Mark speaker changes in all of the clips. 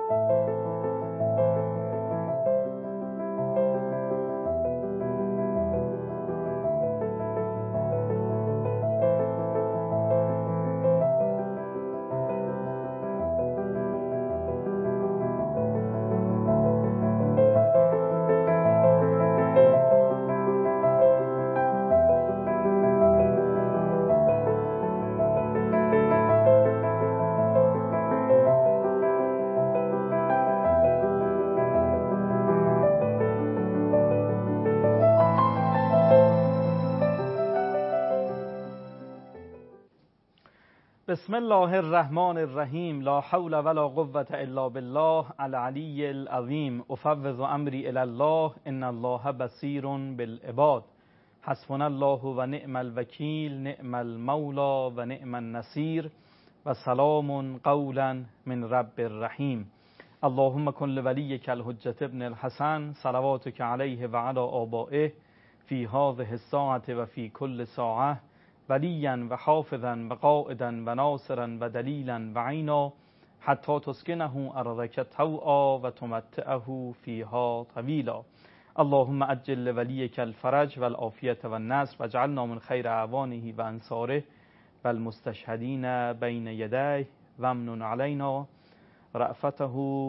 Speaker 1: بسم الله الرحمن الرحیم. لا حول ولا قوة الا بالله العلی العظیم. افوض امری الی الله ان الله بصیر بالعباد. حسبنا الله و نعم الوکیل، نعم المولا و نعم النصیر و سلام قولا من رب الرحیم. اللهم کن لولیک الحجة ابن الحسن صلواتک علیه و علی آبائه فی هذه الساعة و فی کل ساعة ولیا و حافظا و قائدا و ناصرا و دلیلا و عینا حتی تسکنه ارضک طوعا و تمتعه فیها طویلا. اللهم عجل لولیک الفرج و العافیة و النصر واجعلنا من خیر اعوانه و انصاره و المستشهدین بین یدیه و امنن علینا رأفته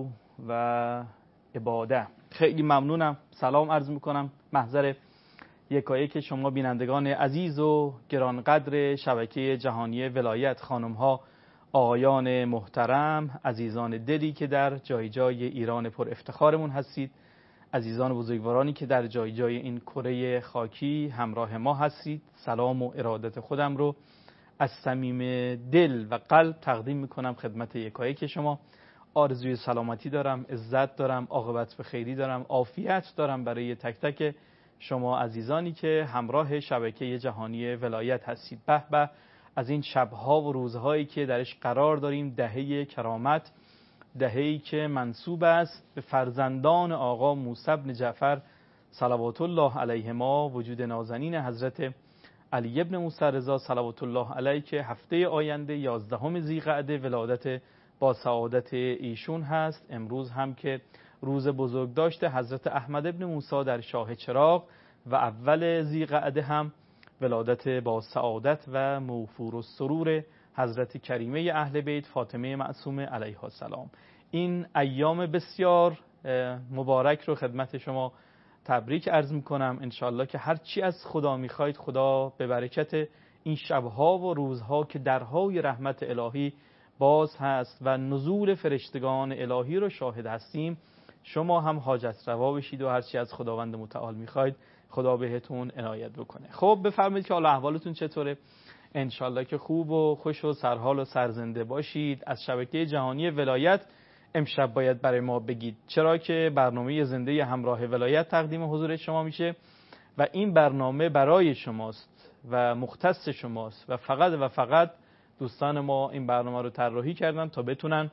Speaker 1: و عباده. خیلی ممنونم. سلام عرض میکنم محضر یکایک شما بینندگان عزیز و گرانقدر شبکه جهانی ولایت، خانم ها، آقایان محترم، عزیزان دلی که در جای جای ایران پر افتخارمون هستید، عزیزان بزرگوارانی که در جای جای این کره خاکی همراه ما هستید. سلام و ارادت خودم رو از صمیم دل و قلب تقدیم میکنم خدمت یکایک شما. آرزوی سلامتی دارم، عزت دارم، عاقبت به خیری دارم، عافیت دارم برای تک تک شما عزیزانی که همراه شبکه جهانی ولایت هستید. به به از این شبها و روزهایی که درش قرار داریم، دهه کرامت، دهه‌ای که منسوب است به فرزندان آقا موسی بن جعفر صلوات الله علیهما، وجود نازنین حضرت علی ابن موسی رضا صلوات الله علیه که هفته آینده 11 ذیقعده ولادت با سعادت ایشون هست. امروز هم که روز بزرگداشت حضرت احمد ابن موسی در شاه چراغ و اول ذیقعده هم ولادت با سعادت و موفور السرور حضرت کریمه اهل بیت فاطمه معصومه علیها السلام. این ایام بسیار مبارک رو خدمت شما تبریک عرض میکنم. انشالله که هر چی از خدا میخواید خدا به برکت این شبها و روزها که درهای رحمت الهی باز هست و نزول فرشتگان الهی رو شاهد هستیم، شما هم حاجت روا بشید و هر چی از خداوند متعال میخواید خدا بهتون عنایت بکنه. خب بفرمایید که حالا احوالتون چطوره؟ انشالله که خوب و خوش و سرحال و سرزنده باشید. از شبکه جهانی ولایت امشب باید برای ما بگید، چرا که برنامه زنده همراه ولایت تقدیم حضور شما میشه و این برنامه برای شماست و مختص شماست و فقط دوستان ما این برنامه رو طراحی کردن تا بتونن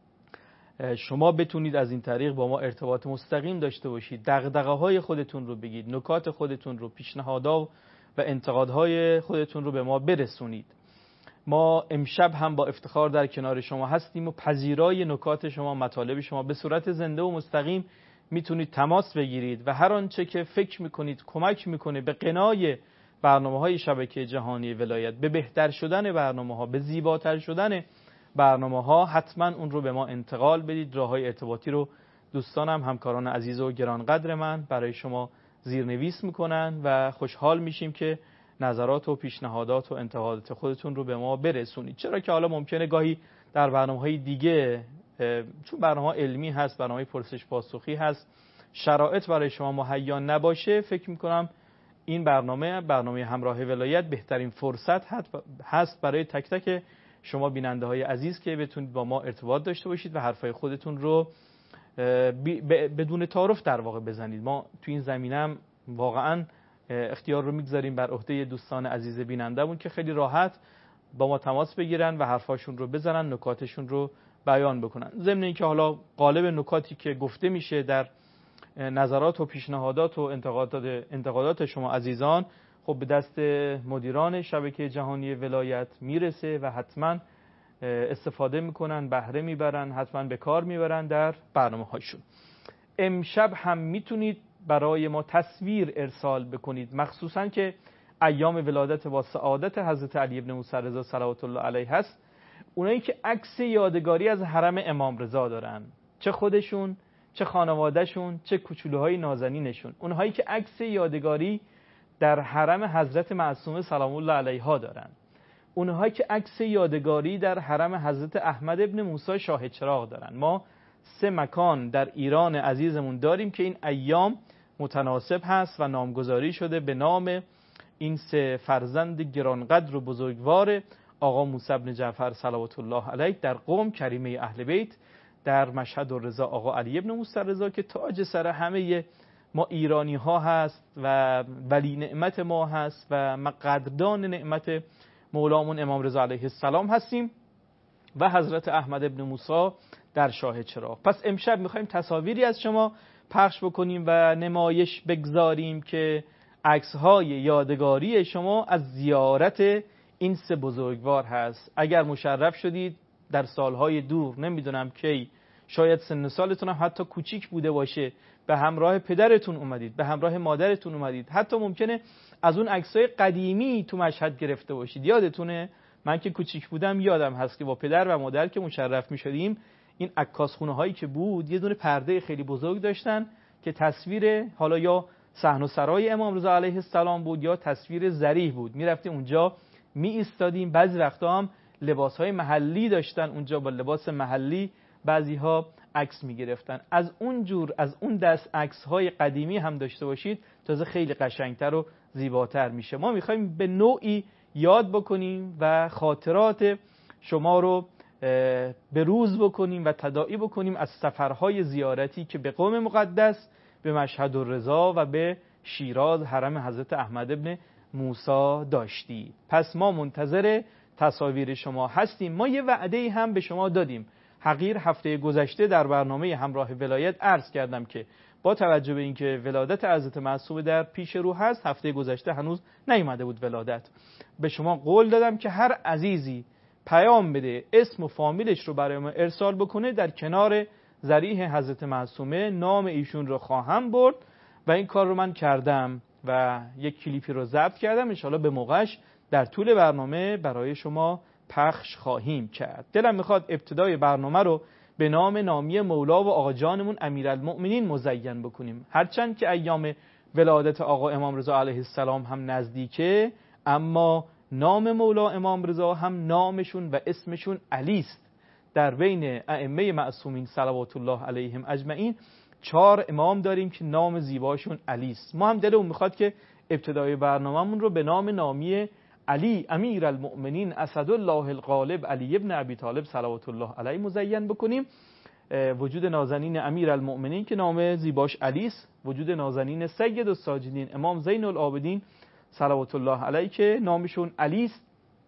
Speaker 1: شما بتونید از این طریق با ما ارتباط مستقیم داشته باشید، دغدغه‌های خودتون رو بگید، نکات خودتون رو، پیشنهادها و انتقادهای خودتون رو به ما برسونید. ما امشب هم با افتخار در کنار شما هستیم و پذیرای نکات شما، مطالب شما به صورت زنده و مستقیم میتونید تماس بگیرید و هر آنچه که فکر میکنید کمک میکنه به قنای برنامه‌های شبکه جهانی ولایت، به بهتر شدن برنامه‌ها، به زیباتر شدن برنامه‌ها، حتما اون رو به ما انتقال بدید. راه‌های ارتباطی رو دوستانم، همکاران عزیز و گرانقدر من برای شما زیرنویس میکنن و خوشحال میشیم که نظرات و پیشنهادات و انتقادات خودتون رو به ما برسونید. چرا که حالا ممکنه گاهی در برنامه‌های دیگه، چون برنامه علمی هست، برنامه پرسش پاسخی هست، شرایط برای شما مهیا نباشه، فکر میکنم این برنامه همراه ولایت بهترین فرصت هست برای تک تک شما بیننده های عزیز که بتونید با ما ارتباط داشته باشید و حرفای خودتون رو بدون تعارف در واقع بزنید. ما تو این زمینم واقعا اختیار رو میگذاریم بر عهده دوستان عزیز بیننده‌مون که خیلی راحت با ما تماس بگیرن و حرفاشون رو بزنن، نکاتشون رو بیان بکنن. ضمن اینکه حالا قالب نکاتی که گفته میشه در نظرات و پیشنهادات و انتقادات شما عزیزان خب به دست مدیران شبکه جهانی ولایت میرسه و حتما استفاده میکنن، بهره میبرن، حتما به کار میبرن در برنامه هاشون. امشب هم میتونید برای ما تصویر ارسال بکنید، مخصوصا که ایام ولادت و سعادت حضرت علی ابن موسی رضا صلوات الله علیه هست. اونایی که عکس یادگاری از حرم امام رضا دارن، چه خودشون، چه خانوادهشون، چه کوچولوهای نازنینشون، اونهایی که عکس یادگاری در حرم حضرت معصومه سلام الله علیها دارن، اونهایی که عکس یادگاری در حرم حضرت احمد ابن موسی شاه چراغ دارن. ما 3 مکان در ایران عزیزمون داریم که این ایام متناسب هست و نامگذاری شده به نام این 3 فرزند گرانقدر و بزرگوار آقا موسی بن جعفر صلوات الله علیه در قم کریمه اهل بیت، در مشهد الرضا آقا علی ابن موسی رضا که تاج سر همه ما ایرانی ها هست و ولی نعمت ما هست و ما قدردان نعمت مولامون امام رضا علیه السلام هستیم، و حضرت احمد ابن موسی در شاه چراغ. پس امشب میخوایم تصاویری از شما پخش بکنیم و نمایش بگذاریم که عکس‌های یادگاری شما از زیارت این 3 بزرگوار هست. اگر مشرف شدید در سالهای دور، نمیدونم کی، شاید سن سالتون هم حتی کوچیک بوده باشه، به همراه پدرتون اومدید، به همراه مادرتون اومدید، حتی ممکنه از اون عکسای قدیمی تو مشهد گرفته باشید. یادتونه؟ من که کوچیک بودم یادم هست که با پدر و مادر که مشرف می شدیم، این عکاسخونه هایی که بود یه دونه پرده خیلی بزرگ داشتن که تصویر حالا یا صحن و سرای امام رضا علیه السلام بود یا تصویر ضریح بود. می رفتیم اونجا می ایستادیم. بعضی وقتا هم لباس های محلی داشتن اونجا، با لباس محلی بعضی ها عکس می گرفتن. از اون دست عکس های قدیمی هم داشته باشید، تازه خیلی قشنگتر و زیباتر میشه. ما میخوایم به نوعی یاد بکنیم و خاطرات شما رو به روز بکنیم و تداعی بکنیم از سفرهای زیارتی که به قم مقدس، به مشهد الرضا و به شیراز حرم حضرت احمد ابن موسی داشتید. پس ما منتظر تصاویر شما هستیم. ما یه وعده هم به شما دادیم. حقیر هفته گذشته در برنامه همراه ولایت عرض کردم که با توجه به اینکه ولادت حضرت معصومه در پیش رو هست، هفته گذشته هنوز نیامده بود ولادت، به شما قول دادم که هر عزیزی پیام بده، اسم و فامیلش رو برای ما ارسال بکنه، در کنار ضریح حضرت معصومه نام ایشون رو خواهم برد و این کار رو من کردم و یک کلیپی رو ضبط کردم. انشالله به موقعش در طول برنامه برای شما پخش خواهیم کرد. دلم میخواد ابتدای برنامه رو به نام نامی مولا و آقا جانمون امیرالمؤمنین مزین بکنیم. هرچند که ایام ولادت آقا امام رضا علیه السلام هم نزدیکه، اما نام مولا امام رضا هم نامشون و اسمشون علی است. در بین ائمه معصومین صلوات الله علیهم اجمعین 4 امام داریم که نام زیباشون علی است. ما هم دلمون میخواد که ابتدای برنامه‌مون رو به نام نامی علی امیرالمؤمنین اسدالله الغالب علی ابن ابی طالب صلوات الله علیه مزین بکنیم. وجود نازنین امیرالمؤمنین که نام زیباش علی است، وجود نازنین سید الساجدین امام زین العابدین صلوات الله علیه که نامشون علی است،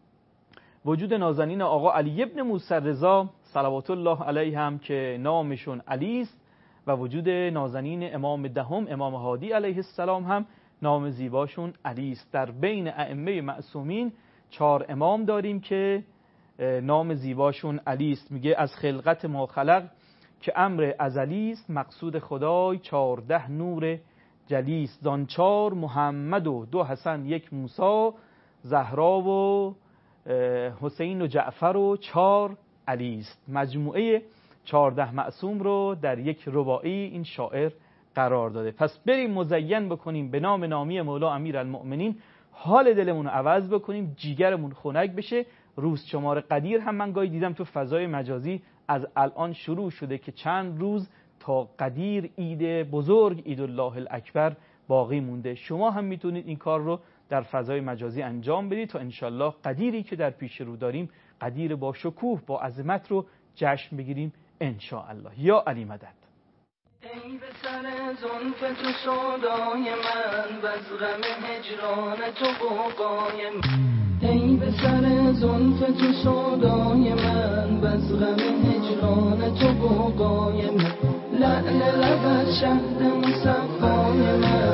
Speaker 1: وجود نازنین آقا علی ابن موسی رضا صلوات الله علیه هم که نامشون علی است، و وجود نازنین امام دهم امام هادی علیه السلام هم نام زیباشون علی است. در بین ائمه معصومین 4 امام داریم که نام زیباشون علی است. میگه از خلقت ما خلق که امر ازلی است، مقصود خدای 14 نور جلی است. زان 4 محمد و 2 حسن 1 موسی، زهرا و حسین و جعفر و 4 علی است. مجموعه 14 معصوم رو در یک رباعی این شاعر قرار داده. پس بریم مزین بکنیم به نام نامی مولا امیرالمؤمنین، حال دلمون رو عوض بکنیم، جیگرمون خنک بشه. روز شمار قدیر هم من گاهی دیدم تو فضای مجازی از الان شروع شده که چند روز تا قدیر، عید بزرگ عید الله الاکبر باقی مونده. شما هم میتونید این کار رو در فضای مجازی انجام بدید تا انشالله قدیری که در پیش رو داریم، قدیر با شکوه با عظمت رو جشن بگیریم انشاءالله. یا علی مدد.
Speaker 2: ای به سر زلف تو سودای من، بز غم هجران تو بقای من. ای به سر زلف تو سودای من، بز غم هجران تو بقای من. لعل لبت شهد مصفای من،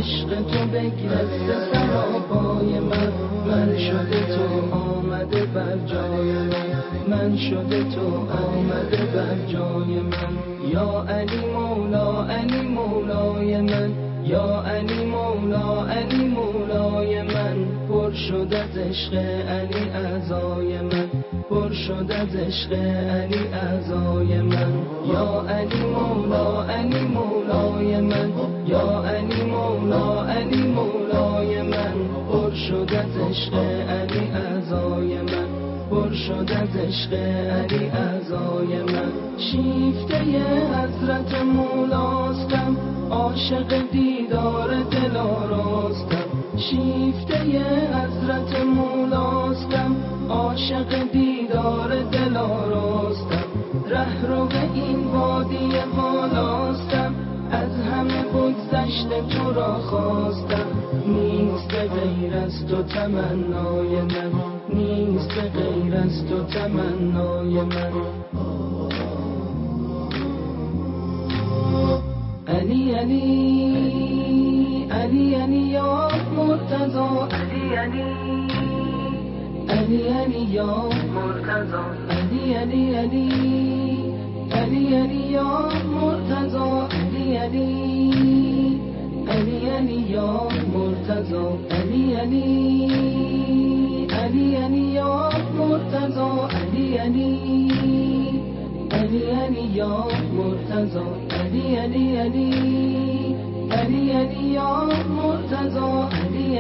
Speaker 2: عشق تو بگرفته سراپای من شده تو آمده بر جای من شده تو آمده بر جای من. یا علی مولا علی مولای من، یا علی مولا علی مولای من، پر شد از عشق علی اعضای من، پر شد از عشق علی اعضای من. یا علی مولا علی مولای من، یا علی مولا علی مولای من، پر شد از عشق علی اعضای من، پر شد از عشق علی اعضای من. شیفته حضرت مولاستم، عاشق دیدار دل آراستم. شیفته حضرت مولاستم، عاشق دیدار دل آراستم. ره رو به این وادی بالاستم، از همه بگذشته تو را خواستم. نیست غیر از تو تمنای من، نیست غیر از تو تمنای من. علی علی علی علی یا مرتضی، علی علی علی علی یا مرتضی، علی علی علی علی علی یا مرتضی، علی علی علی علی یا مرتضی، علی علی علی علی یا مرتضی، علی علی علی علی یا مرتضی، علی علی علی علی علی یا مرتضی، علی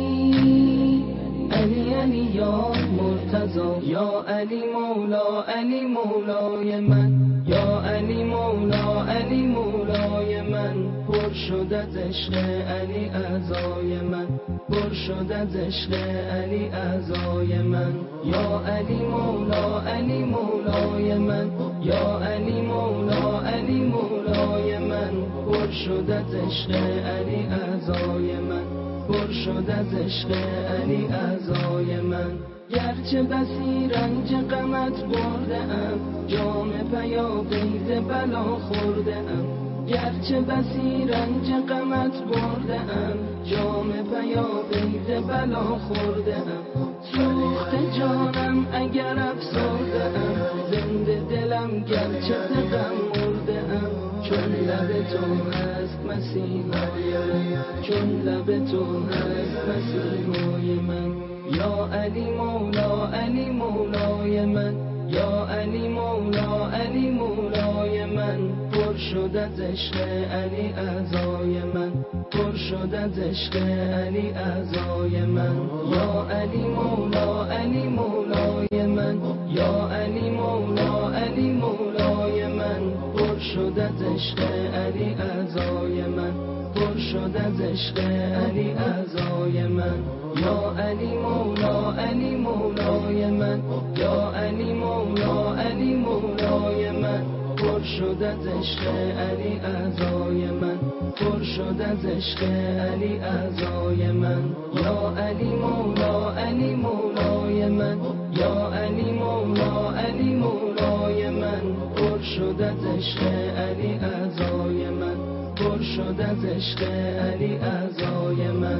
Speaker 2: علی علی علی یا مرتضی. یا علی مولا علی مولای من، یا علی مولا علی مولای من، پر شد از عشق علی اعضای من، پر شد از عشق علی اعضای من. یا علی مولا علی مولای من، یا علی مولا علی مولای من، پر شد از عشق علی اعضای من، پر شد از عشق علی اعضای من. گرچه بسی رنج غمت برده ام، جام پیاپیز بلا خورده ام. گرچه بسی رنج غمت برده ام، جام پیاپیز بلا خورده ام. سوخت جانم اگر افسرده ام، زنده دلم گرچه ز غم مرده ام. چون لب تو هست مسیحای من، چون لب تو هست مسیحای من. یا علی مولا علی مولای من، یا علی مولا علی مولای من، پر شد از عشق علی اعضای من، پر شد از عشق علی اعضای من. یا علی مولا علی مولای من، یا علی مولا علی مولای من، پر شد از عشق علی اعضای من، پر شد از عشق علی اعضای من. یا علی مولا علی مولای من، یا علی مولا علی مولای من، پر شد از عشق علی اعضای من، پر شد از عشق علی اعضای من. یا علی مولا علی مولای من، یا علی مولا علی مولای من، پر شد از عشق علی اعضای من، پر شد از عشق علی اعضای من.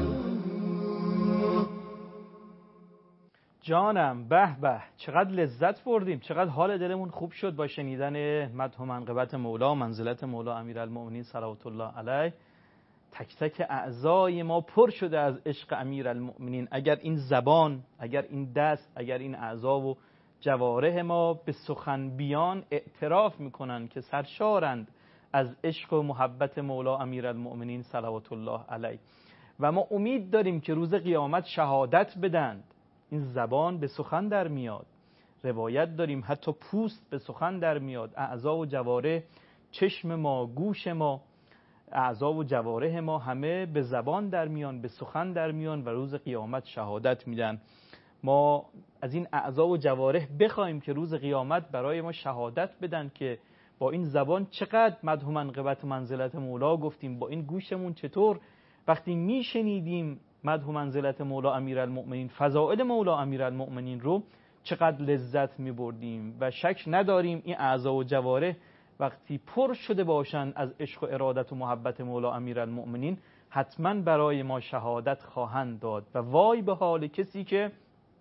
Speaker 1: جانم به به، چقدر لذت بردیم، چقدر حال دلمون خوب شد با شنیدن مدح و منقبت مولا، منزلت مولا امیرالمؤمنین صلوات الله علیه. تک تک اعضای ما پر شده از عشق امیرالمؤمنین. اگر این زبان، اگر این دست، اگر این اعضا و جوارح ما به سخن بیان اعتراف میکنن که سرشارند از عشق و محبت مولا امیرالمؤمنین صلوات الله علیه، و ما امید داریم که روز قیامت شهادت بدند. این زبان به سخن در میاد، روایت داریم حتی پوست به سخن در میاد، اعضا و جوارح، چشم ما، گوش ما، اعضا و جوارح ما همه به زبان در میان، به سخن در میان و روز قیامت شهادت میدن. ما از این اعضا و جوارح بخوایم که روز قیامت برای ما شهادت بدن که با این زبان چقدر مدح و منقبت و منزلت مولا گفتیم، با این گوشمون چطور وقتی میشنیدیم مدح و منزلت مولا امیرالمؤمنین، فضائل مولا امیرالمؤمنین رو چقدر لذت میبردیم. و شک نداریم این اعضا و جوارح وقتی پر شده باشن از عشق و ارادت و محبت مولا امیرالمؤمنین، حتما برای ما شهادت خواهند داد و وای به حال کسی که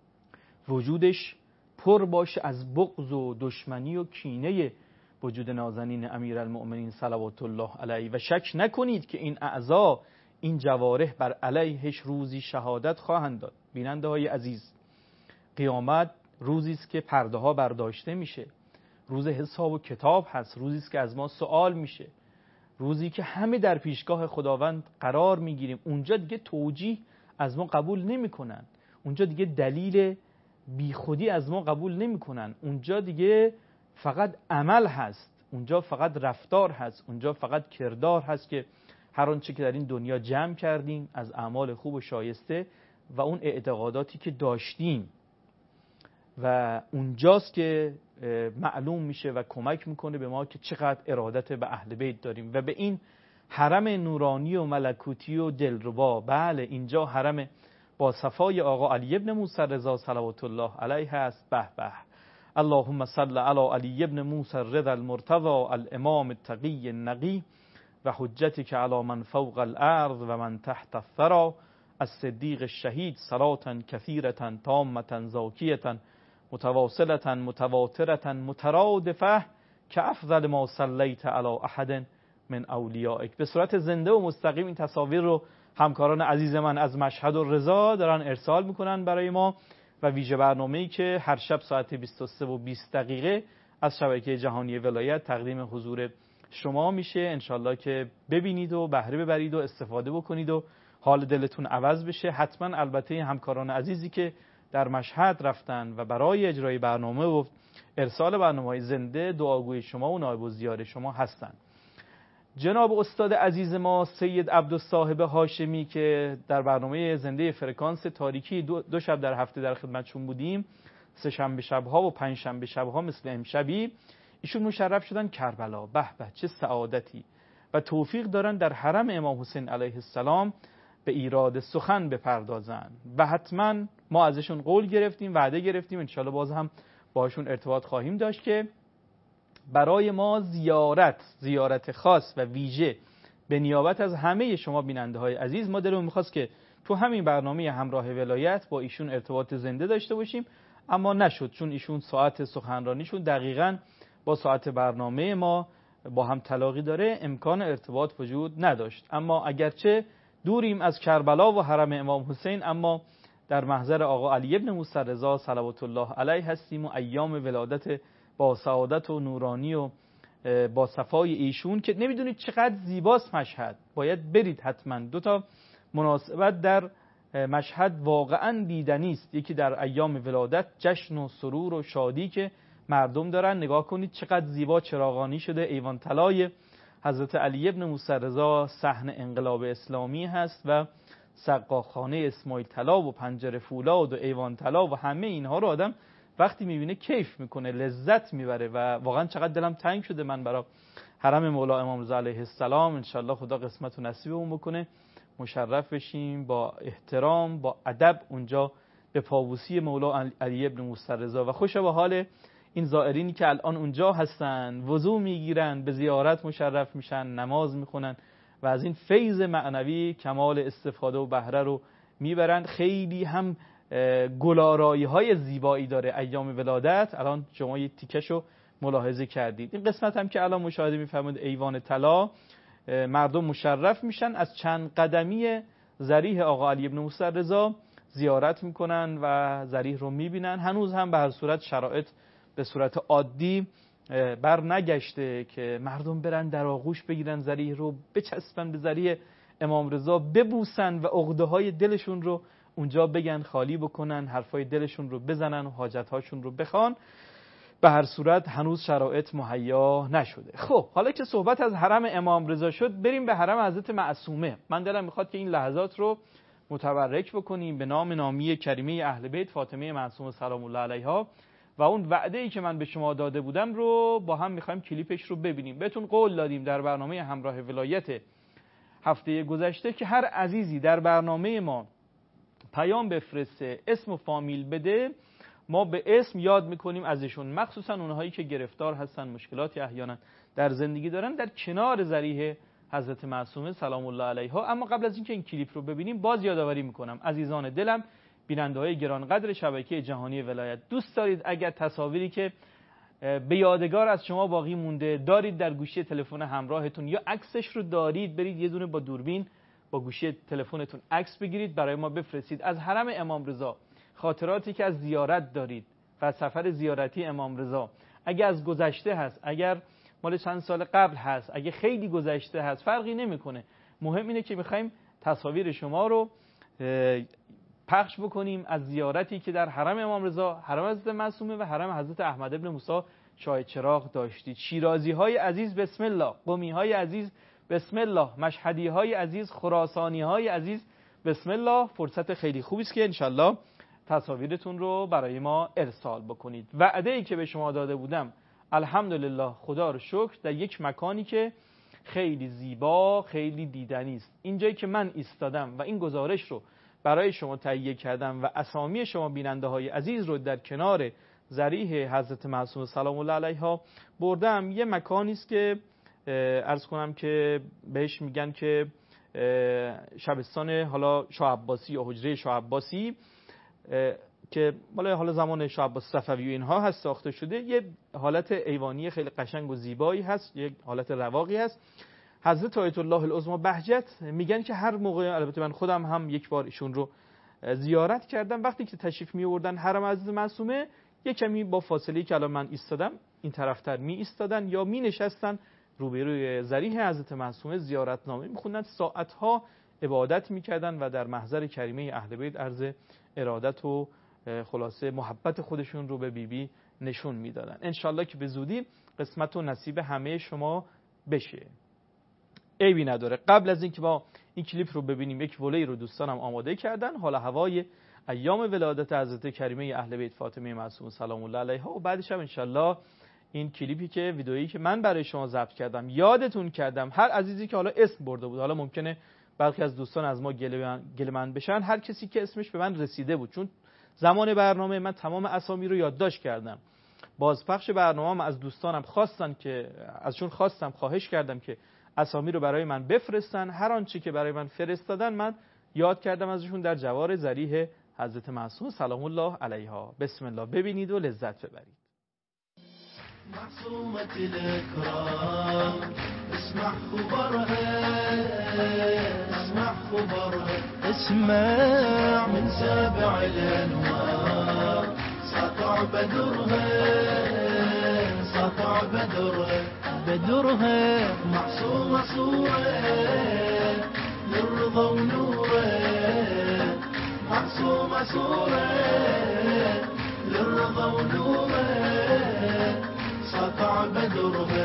Speaker 1: وجودش پر باشه از بغض و دشمنی و کینه وجود نازنین امیرالمؤمنین صلوات الله علیه. و شک نکنید که این اعضا، این جوارح بر علیهش روزی شهادت خواهند داد. بیننده های عزیز، قیامت روزی است که پرده ها برداشته میشه، روز حساب و کتاب هست، روزی است که از ما سوال میشه، روزی که همه در پیشگاه خداوند قرار میگیریم. اونجا دیگه توجیه از ما قبول نمیکنن، اونجا دیگه دلیل بیخودی از ما قبول نمیکنن، اونجا دیگه فقط عمل هست، اونجا فقط رفتار هست، اونجا فقط کردار هست که هر آنچه که در این دنیا جمع کردیم از اعمال خوب و شایسته و اون اعتقاداتی که داشتیم، و اونجاست که معلوم میشه و کمک میکنه به ما که چقدر ارادت به اهل بیت داریم و به این حرم نورانی و ملکوتی و دلربا. بله، اینجا حرم با صفای آقا علی ابن موسی رضا صلوات الله علیه هست. به به، اللهم صل علی علی ابن موسی رضا المرتضی الامام التقی النقی و حجتک علی من فوق الارض و من تحت الثری الصدیق الشهید صلاة کثیرة تامة زاکیة متواصلة متواترة مترادفة که افضل ما صلیت علی احد من اولیائک. به صورت زنده و مستقیم این تصاویر رو همکاران عزیز من از مشهد و رضا دارن ارسال میکنن برای ما و ویژه برنامه‌ای که هر شب ساعت 23:20 از شبکه جهانی ولایت تقدیم حضور شما میشه. انشالله که ببینید و بهره ببرید و استفاده بکنید و حال دلتون عوض بشه. حتما البته همکاران عزیزی که در مشهد رفتن و برای اجرای برنامه و ارسال برنامه‌های زنده دعاگوی شما و نایب الزیار شما هستند. جناب استاد عزیز ما سید عبدالصاحب هاشمی که در برنامه زنده فرکانس تاریکی دو شب در هفته در خدمتشون بودیم، سه شنبه شب‌ها و پنج شنبه شب‌ها مثل امشبی، ایشون مشرف شدن کربلا. به به، چه سعادتی و توفیق دارن در حرم امام حسین علیه السلام به ایراد سخن بپردازن و حتما ما ازشون قول گرفتیم، وعده گرفتیم، انشالله باز هم باشون ارتباط خواهیم داشت که برای ما زیارت خاص و ویژه به نیابت از همه شما بیننده های عزیز، ما دلمون میخواست که تو همین برنامه همراه ولایت با ایشون ارتباط زنده داشته باشیم، اما نشد، چون ایشون ساعت سخنرانیشون دقیقاً با ساعت برنامه ما با هم تلاقی داره، امکان ارتباط وجود نداشت. اما اگرچه دوریم از کربلا و حرم امام حسین، اما در محضر آقا علی ابن موسی رضا صلوات الله علیه هستیم و ایام ولادت با سعادت و نورانی و با صفای ایشون که نمیدونید چقدر زیباست مشهد. باید برید حتما. دو تا مناسبت در مشهد واقعا دیدنی است. یکی در ایام ولادت، جشن و سرور و شادی که مردم دارن، نگاه کنید چقدر زیبا چراغانی شده. ایوان طلای حضرت علی ابن موسی رضا صحن انقلاب اسلامی هست و سقاخانه اسماعیل طلا و پنجره فولاد و ایوان طلا و همه اینها رو آدم وقتی میبینه کیف میکنه، لذت میبره و واقعا چقدر دلم تنگ شده من برای حرم مولا امام رضا علیه السلام. انشالله خدا قسمت و نصیبمون بکنه مشرف بشیم با احترام با ادب اونجا به پابوسی مولا علی ابن موسی رضا و خوش به حال این زائرینی که الان اونجا هستن، وضو میگیرن، به زیارت مشرف میشن، نماز میخونن و از این فیض معنوی کمال استفاده و بهره رو میبرن. خیلی هم گلارایی های زیبایی داره ایام ولادت. الان شما یه تیکشو ملاحظه کردید. این قسمت هم که الان مشاهده میفرمایید ایوان طلا، مردم مشرف میشن، از چند قدمی ضریح آقا علی ابن موسی رضا زیارت میکنن و ضریح رو میبینن. هنوز هم به هر صورت شرایط به صورت عادی بر نگشته که مردم برن در آغوش بگیرن ضریح رو، بچسبن به ضریح امام رضا، ببوسن و عقده های دلشون رو اونجا بگن، خالی بکنن، حرفای دلشون رو بزنن و حاجتهاشون رو بخوان. به هر صورت هنوز شرایط مهیا نشده. خب حالا که صحبت از حرم امام رضا شد، بریم به حرم حضرت معصومه. من دلم میخواد که این لحظات رو متبرک بکنیم به نام نامی کریمه اهل بیت فاطمه معصومه سلام الله علیها و اون وعده‌ای که من به شما داده بودم رو با هم میخوایم کلیپش رو ببینیم. بهتون قول دادیم در برنامه همراه ولایت هفته گذشته که هر عزیزی در برنامه ما پیام بفرسته، اسم و فامیل بده، ما به اسم یاد میکنیم ازشون، مخصوصا اونهایی که گرفتار هستن، مشکلاتی احیانا در زندگی دارن، در کنار ضریح حضرت معصومه سلام الله علیها. اما قبل از اینکه این کلیپ رو ببینیم باز یادآوری میکنم عزیزان دلم، بیننده‌های گرانقدر شبکه جهانی ولایت، دوست دارید اگر تصاویری که به یادگار از شما باقی مونده دارید در گوشی تلفن همراهتون یا عکسش رو دارید، برید یه دونه با دوربین با گوشی تلفنتون عکس بگیرید برای ما بفرستید. از حرم امام رضا خاطراتی که از زیارت دارید و سفر زیارتی امام رضا، اگر از گذشته هست، اگر مال چند سال قبل هست، اگه خیلی گذشته هست، فرقی نمیکنه. مهم اینه که میخوایم تصاویر شما رو پخش بکنیم از زیارتی که در حرم امام رضا، حرم حضرت معصومه و حرم حضرت احمد ابن موسی شاه چراغ داشتید. شیرازی های عزیز بسم الله، قمی های عزیز بسم الله، مشهدی های عزیز، خراسانی های عزیز بسم الله. فرصت خیلی خوبی است که انشالله تصاویرتون رو برای ما ارسال بکنید. وعده ای که به شما داده بودم الحمدلله خدا رو شکر در یک مکانی که خیلی زیبا، خیلی دیدنی است. اینجایی که من ایستادم و این گزارش رو برای شما تهیه کردم و اسامی شما بیننده های عزیز رو در کنار ضریح حضرت معصومه سلام الله علیها بردم، یه مکانی است که عرض کنم که بهش میگن که شبستان حالا شاه عباسی یا حجره شاه عباسی که حالا زمان شاه عباس صفوی و اینها هست ساخته شده. یه حالت ایوانی خیلی قشنگ و زیبایی هست، یک حالت رواقی هست. حضرت آیت الله العظمی بهجت میگن که هر موقع، البته من خودم هم یک بار ایشون رو زیارت کردم، وقتی که تشریف می آوردن حرم حضرت معصومه یک کمی با فاصله که الان من ایستادم این طرفتر می ایستادن یا می نشستن روبروی ضریح حضرت معصومه زیارتنامه میخوندن، ساعتها عبادت میکردن و در محضر کریمه اهل بیت عرض ارادت و خلاصه محبت خودشون رو به بیبی نشون میدادن. انشالله که به زودی قسمت و نصیب همه شما بشه. عیبی نداره. قبل از اینکه با این کلیپ رو ببینیم، یک ولی رو دوستانم آماده کردن، حالا هوای ایام ولادت حضرت کریمه اهل بیت فاطمه معصومه سلام الله علیها، و بعدش هم انشالله این کلیپی که ویدئویی که من برای شما ضبط کردم یادتون کردم هر عزیزی که حالا اسم برده بود، حالا ممکنه برخی از دوستان از ما گله‌مند بشن، هر کسی که اسمش به من رسیده بود، چون زمان برنامه من تمام اسامی رو یادداشت کردم. بازپخش برنامه‌ام از دوستانم خواستن که ازشون خواهش کردم که اسامی رو برای من بفرستن. هر آنچه که برای من فرستادن من یاد کردم ازشون در جوار ضریح حضرت معصومه سلام الله علیها. بسم الله، ببینید و لذت ببرید.
Speaker 2: معصومة الإكرام اسمع خبرها، اسمع خبرها، اسمع من سابع الأنوار سطع بدرها، سطع بدرها، بدرها معصومة صورة للرضا ونوره، معصومة صورة للرضا ونوره سطع بدرها،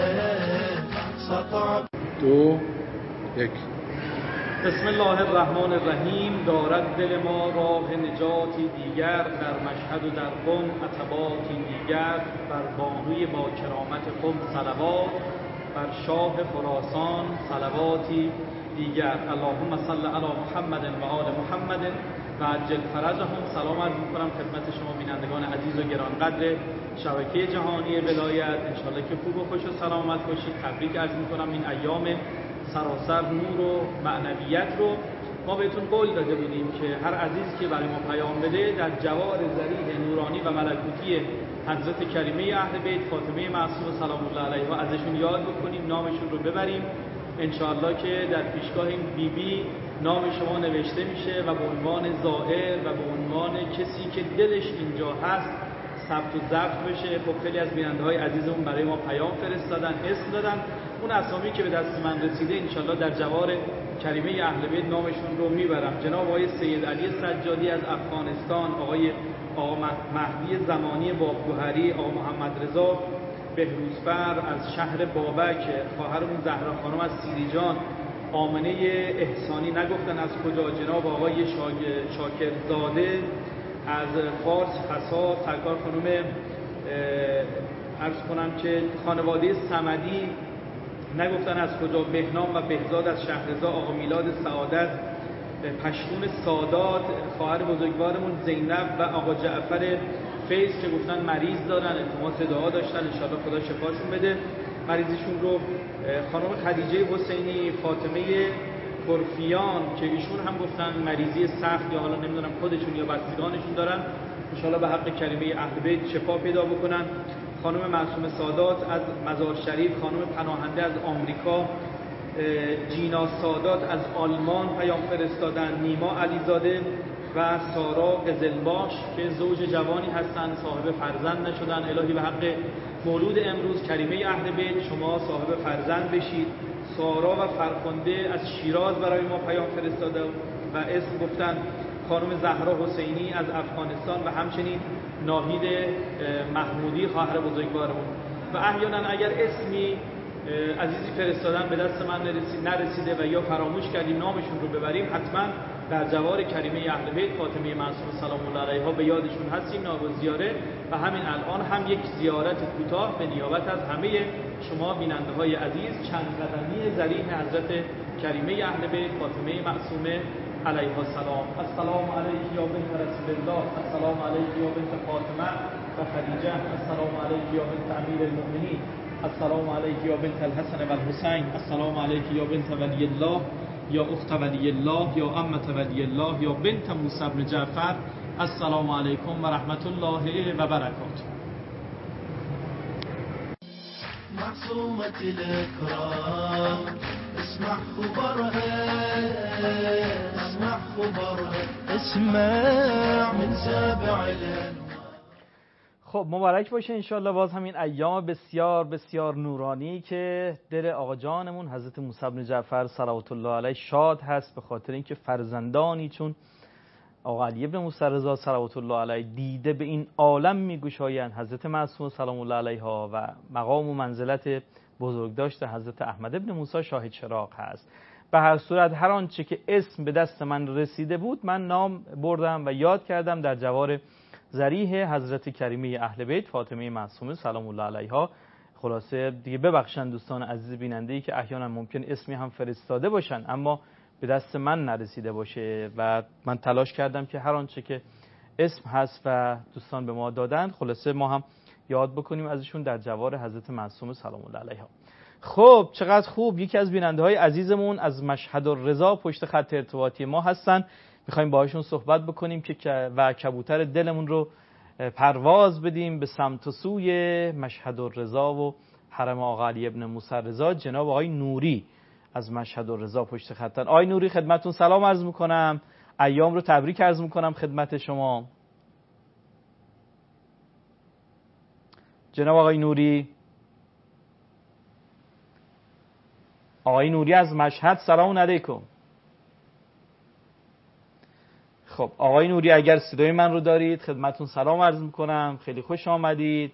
Speaker 2: سطع
Speaker 1: دو یک. بسم الله الرحمن الرحیم. دارد دل ما راه نجاتی دیگر، در مشهد و در قم عتباتی دیگر، بر بانوی با کرامت قم صلوات، بر شاه خراسان صلواتی دیگر. اللهم صل علی محمد و آل محمد و عجل فرجهم. سلام عرض می‌کنم خدمت شما بینندگان عزیز و گرانقدر شبکه جهانی ولایت. انشالله که خوب و خوش و سلامت باشید. تبریک عرض می‌کنم این ایام سراسر نور و معنویت رو. ما بهتون قول داده بودیم که هر عزیز که برای ما پیام بده در جوار ضریح نورانی و ملکوتی حضرت کریمه اهل بیت فاطمه معصومه سلام الله علیها ازشون یاد بکنیم، نامشون رو ببریم. انشاءالله که در پیشگاه این بیبی نام شما نوشته میشه و به عنوان زائر و به عنوان کسی که دلش اینجا هست ثبت و ضبط بشه. خب خیلی از بیننده‌های عزیزمون برای ما پیام فرستادن، اسم دادن. اون اسامی که به دست من رسیده انشاءالله در جوار کریمه اهل بیت نامشون رو میبرم. جناب آقای سید علی سجادی از افغانستان، آقا مهدی زمانی بابگوهری، آقا محمد رضا بهروزفر از شهر بابک، خواهرمون زهرا خانم از سیریجان، آمنه احسانی نگفتن از کجا، جناب آقای شاکرزاده از فارس فسا، سرکار خانم عرض کنم که خانواده صمدی نگفتن از کجا، بهنام و بهزاد از شهرزا، آقا میلاد سعادت پشتون سادات، خواهر بزرگوارمون زینب و آقا جعفر فیض که گفتن مریض دارن، التماس دعا داشتن، انشاءالله خدا شفاشون بده. مریضیشون رو خانم خدیجه حسینی فاطمه کرفیان که ایشون هم گفتن مریضی سخت یا حالا نمیدونم خودشون یا بستگانشون دارن، ان شاءالله به حق کریمه اهل بیت شفا پیدا بکنن. خانم معصومه سادات از مزار شریف، خانم پناهنده از آمریکا، جینا سادات از آلمان پیام فرستادن، نیما علیزاده و سارا قزلباش که زوج جوانی هستند، صاحب فرزند نشدن. الهی به حق مولود امروز کریمه اهل بیت شما صاحب فرزند بشید. سارا و فرخنده از شیراز برای ما پیام فرستاده و اسم گفتن. خانم زهرا حسینی از افغانستان و همچنین ناهید محمودی خواهر بزرگوارمون. و احیانا اگر اسمی عزیزی فرستادن به دست من نرسیده و یا فراموش کردیم نامشون رو ببریم، حتما در جوار کریمه اهل بیت فاطمه معصومه سلام الله علیها به یادشون هستیم ناگه زیاره و همین الان هم یک زیارت کوتاه به نیابت از همه شما بیننده های عزیز چند قدمی ذریح حضرت کریمه اهل بیت فاطمه معصومه علیها السلام. السلام علیک یا بنت رسول الله، السلام علیک یا بنت فاطمه و خدیجه، السلام علیک یا بنت امیر المؤمنین، السلام علیک یا بنت الحسن و الحسین، السلام علیک یا بنت ولی الله یا اخت ولی الله یا عمت ولی الله یا بنت موسی بن جعفر. السلام علیکم و رحمت الله و برکاته.
Speaker 2: معصومة الإكرام اسمع خبرها، اسمع خبرها، اسمع من سابع الأنوار.
Speaker 1: خب مبارک باشه انشالله باز همین ایام بسیار بسیار نورانی که دل آقا جانمون حضرت موسی بن جعفر صلوات الله علیه شاد هست به خاطر اینکه فرزندانی چون آقا علی ابن موسی رضا صلوات الله علیه دیده به این عالم میگشایند. حضرت معصومه سلام الله علیها و مقام و منزلت بزرگداشت حضرت احمد ابن موسی شاهد چراغ هست. به هر صورت هر آنچه که اسم به دست من رسیده بود من نام بردم و یاد کردم در جوار ذریح حضرت کریمه اهل بیت فاطمه معصومه سلام الله علیها. خلاصه دیگه ببخشن دوستان عزیز بیننده‌ای که احیانا ممکن اسمی هم فرستاده باشن اما به دست من نرسیده باشه و من تلاش کردم که هر آنچه که اسم هست و دوستان به ما دادن خلاصه ما هم یاد بکنیم ازشون در جوار حضرت معصومه سلام الله علیها. خب چقدر خوب، یکی از بیننده‌های عزیزمون از مشهد الرضا پشت خط ارتباطی ما هستن، میخوایم باهاشون صحبت بکنیم که و کبوتر دلمون رو پرواز بدیم به سمت و سوی مشهد الرضا و حرم آقا علی ابن موسی رضا. جناب آقای نوری از مشهد الرضا پشت خطن. آقای نوری خدمتتون سلام عرض میکنم، ایام رو تبریک عرض میکنم خدمت شما. جناب آقای نوری، آقای نوری از مشهد سلام علیکم. خب آقای نوری اگر صدای من رو دارید خدمتتون سلام عرض میکنم، خیلی خوش آمدید.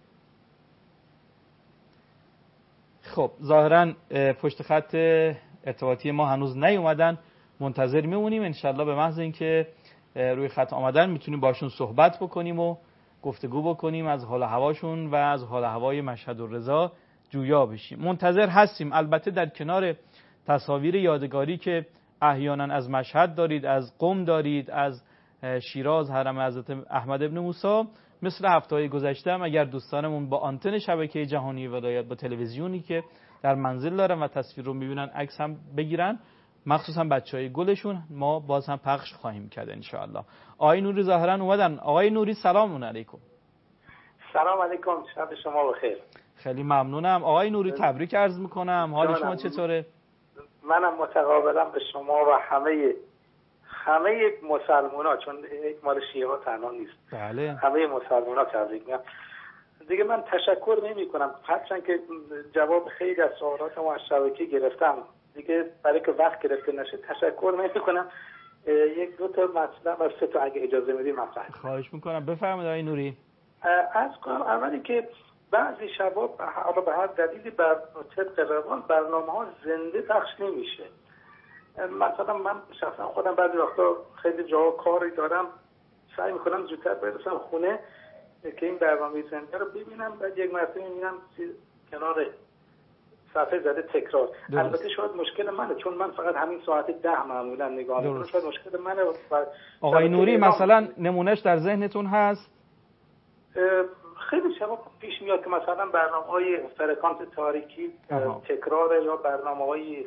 Speaker 1: خب ظاهرا پشت خط ارتباطی ما هنوز نیومدن، منتظر میمونیم. انشالله به محض اینکه روی خط آمدن میتونیم باشون صحبت بکنیم و گفتگو بکنیم، از حال هواشون و از حال هوای مشهد الرضا جویا بشیم. منتظر هستیم. البته در کنار تصاویر یادگاری که احیانا از مشهد دارید، از قم دارید، از شیراز حرم حضرت احمد ابن موسی، مثل هفته‌های گذشته هم اگر دوستانمون با آنتن شبکه جهانی ولایت با تلویزیونی که در منزل دارن و تصویر رو میبینن عکس هم بگیرن، مخصوصا بچهای گلشون، ما باز هم پخش خواهیم کرد ان شاء الله. آقای نوری ظاهرا اومدن. آقای نوری سلام علیکم.
Speaker 3: سلام علیکم، شب شما بخیر.
Speaker 1: خیلی ممنونم. آقای نوری تبریک عرض میکنم. حال شما چطوره؟
Speaker 3: منم متقابلا به شما و همه مسلمان‌ها، چون یک مال شیعه ها تنها نیست،
Speaker 1: بله
Speaker 3: همه مسلمان‌ها تبریک میگم. دیگه من تشکر نمی‌کنم، هرچند که جواب خیلی از سوالاتم از شبکه گرفتم، دیگه برای که وقت گرفته نشه تشکر نمی‌کنم. یک دو تا مطلب از سه تا اگه اجازه میدی مطلب
Speaker 1: خواهش می‌کنم. بفرمایید آقای نوری.
Speaker 3: از کنم اولی که بعضی شباب حالا به هر دلیلی بر طبق روال برنامه‌ها زنده پخش نمیشه. مثلا من شخصا خودم بعضی وقتا خیلی جا کاری دارم، سعی میکنم زودتر برسم خونه که این برنامه زنده رو ببینم، بعد یک مرتبه میبینم کنار صفحه زده تکرار. البته شاید مشکل منه، چون من فقط همین ساعت 10 معمولا نگاه میکنم، شاید مشکل منه.
Speaker 1: آقای نوری مثلا نمونهش در ذهنتون هست؟
Speaker 3: خیلی شبا پیش میاد که مثلا برنامه‌های فرکانس تاریکی تکرار یا برنامه‌های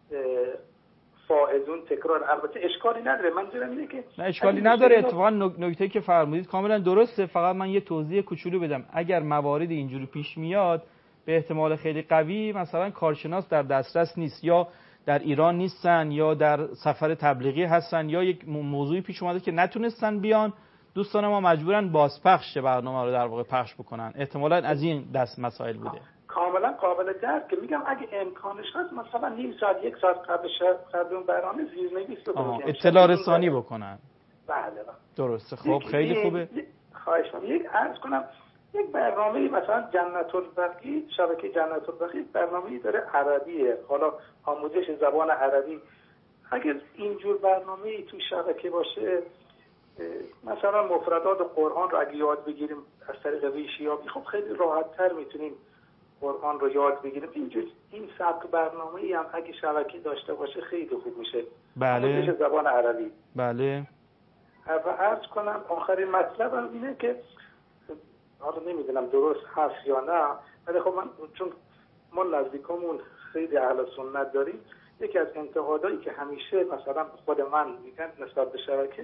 Speaker 3: فائزون تکرار. البته اشکالی نداره، منظورم اینه که
Speaker 1: نه اشکالی نداره. اتفاقا نکته که فرمودید کاملا درسته. فقط من یه توضیح کوچولو بدم. اگر موارد اینجوری پیش میاد به احتمال خیلی قوی مثلا کارشناس در دسترس نیست، یا در ایران نیستن، یا در سفر تبلیغی هستن، یا یک موضوعی پیش اومده که نتونستن بیان، دوستان ما مجبورن بازپخش برنامه رو در واقع پخش بکنن. احتمالاً از این دست مسائل بوده.
Speaker 3: کاملا قابل درک که میگم اگه امکانش هست مثلا نیم ساعت یک ساعت قبل اون برنامه زیرنویس بکنن،
Speaker 1: اطلاع رسانی بکنن.
Speaker 3: بله
Speaker 1: درسته. خب خیلی خوبه.
Speaker 3: خواهش می‌کنم یک عرض کنم یک برنامه مثلا جنت البقیع، شبکه جنت البقیع برنامه‌ای داره عربیه، حالا آموزش زبان عربی. اگر اینجور برنامه‌ای تو شبکه باشه، مثلا مفردات قرآن رو اگه یاد بگیریم از طریق ریشیابی، خب خیلی راحت‌تر میتونیم قرآن رو یاد بگیریم. این سبک برنامه‌ای هم اگه شبکه داشته باشه خیلی خوب میشه.
Speaker 1: بله.
Speaker 3: آموزش زبان عربی.
Speaker 1: بله.
Speaker 3: و عرض کنم آخرین مطلبم اینه که حالا نمیدونم درست هست یا نه، ولی خب من چون ما نزدیکامون خیلی اهل سنت داریم، یکی از انتقادایی که همیشه مثلا خود من میگن نسبت به شبکه،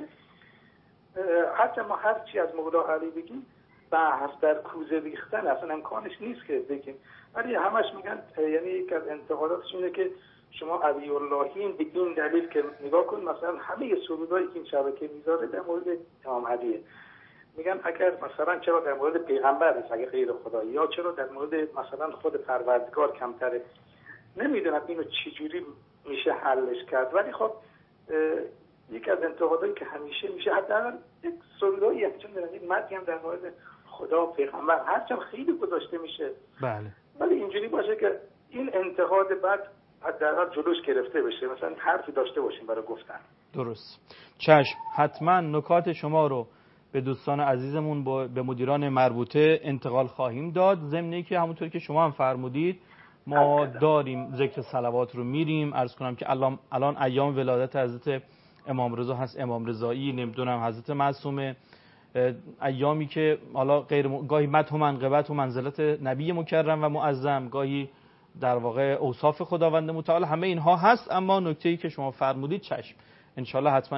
Speaker 3: حتی ما هر چی از مولا علی بگیم بحث در کوزه ریختن اصلا امکانش نیست که بگیم، ولی همش میگن، یعنی یکی از انتقاداتش اینه که شما علی اللهین به این دلیل که نگاه کن مثلا همه سرودایی که این شبکه میذاره در مورد امام علیه. میگن اگر مثلا چرا در مورد پیغمبر نیست اگه غیر خدایی، یا چرا در مورد مثلا خود پروردگار کمتره. نمیدونم اینو چجوری میشه حلش کرد، ولی خب یکی از انتقادایی که همیشه میشه حداقل یک سرودایی چون این متن هم در مورد خدا و پیغمبر هرچند خیلی گذاشته میشه،
Speaker 1: بله،
Speaker 3: ولی اینجوری باشه که این انتقاد بعد حداقل جلوش گرفته بشه، مثلا حرفی داشته باشیم برای گفتن.
Speaker 1: درست. چشم. حتما نکات شما رو به دوستان عزیزمون به مدیران مربوطه انتقال خواهیم داد. ضمن که همونطور که شما هم فرمودید ما داریم ذکر صلوات رو میریم. عرض کنم که الان ایام ولادت حضرت امام رضا هست، امام رضایی، نمیدونم حضرت معصومه، ایامی که حالا گاهی مدح و منقبت و منزلت نبی مکرم و معظم، گاهی در واقع اوصاف خداوند متعال، همه اینها هست. اما نکته‌ای که شما فرمودید چشم انشالله حتما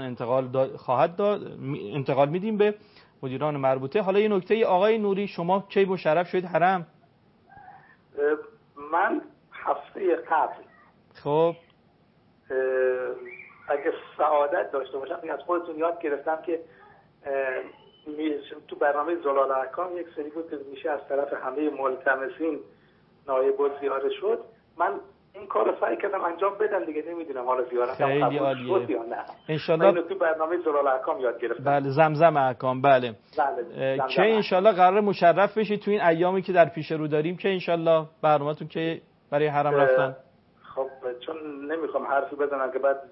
Speaker 1: انتقال میدیم به مدیران مربوطه. حالا یه نکته آقای نوری، شما کی مشرف شدید حرم؟
Speaker 3: من هفته قبل.
Speaker 1: خب
Speaker 3: اگه سعادت داشته باشم از خودتون یاد گرفتم که تو برنامه زلال احکام یک سری بود که میشه از طرف همه ملتمسین نایب الزیاره شد. من این کارو سعی کردم انجام بدم دیگه، نمیدونم حالا زیارتم قبول شد یا نه.
Speaker 1: انشالله
Speaker 3: اینو تو برنامه زلال احکام یاد گرفتم.
Speaker 1: بله، زمزم احکام. بله که انشالله قرار مشرف بشید تو این ایامی که در پیش رو داریم، که انشالله برنامه‌تون که برای حرم رفتن.
Speaker 3: خب چون نمیخوام حرفی بزنم که بعد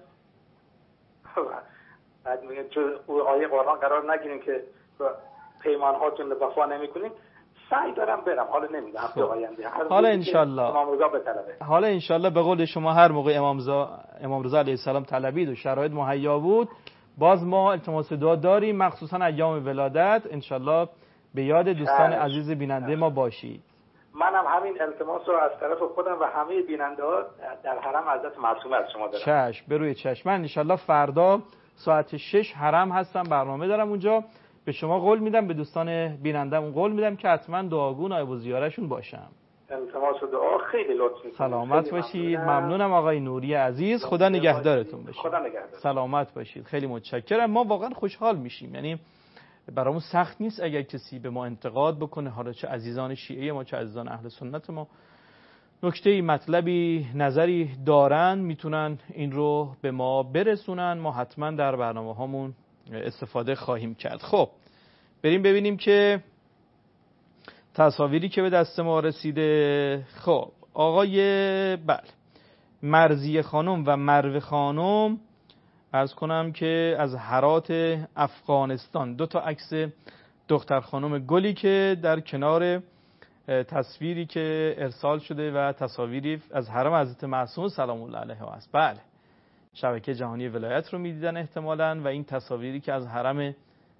Speaker 3: میگن چون آیه قرآن قرار نگیریم که پیمان هاتون رو وفا نمیکنیم. سعی دارم برم، حالا نمیدونم هفته آینده
Speaker 1: حالا انشالله
Speaker 3: امام رضا بطلبه.
Speaker 1: حالا انشالله به قول شما هر موقع امام رضا علیه السلام طلبید و شرایط مهیا بود، باز ما التماس دعا داریم، مخصوصا ایام ولادت انشالله به یاد دوستان عزیز بیننده ما باشید.
Speaker 3: منم همین التماس رو از طرف خودم و همه بیننده ها در حرم حضرت معصومه از شما دارم.
Speaker 1: چشم، بروی چشم. من انشالله فردا ساعت 6 حرم هستم، برنامه دارم اونجا. به شما قول میدم، به دوستان بیننده‌مون قول میدم که حتما دعاگو نایب الزیاره‌شون باشم.
Speaker 3: التماس دعا خیلی لطف می‌کنید.
Speaker 1: سلامت باشید. ممنونم آقای نوری عزیز. خدا نگهدارتون باشه.
Speaker 3: خدا نگهدار.
Speaker 1: سلامت باشید. خیلی متشکرم. ما واقعا خوشحال میشیم، یعنی برامون سخت نیست اگر کسی به ما انتقاد بکنه، حالا چه عزیزان شیعه ما چه عزیزان اهل سنت ما، نکته‌ای، مطلبی، نظری دارن، میتونن این رو به ما برسونن. ما حتما در برنامه‌هامون استفاده خواهیم کرد. خب بریم ببینیم که تصاویری که به دست ما رسیده. خب آقای مرضیه خانم و مروه خانم، عرض کنم که از هرات افغانستان، 2 تا عکس دختر خانم گلی که در کنار تصویری که ارسال شده و تصاویری از حرم حضرت معصوم سلام الله علیه است. بله، شبکه جهانی ولایت رو میدیدن احتمالاً، و این تصاویری که از حرم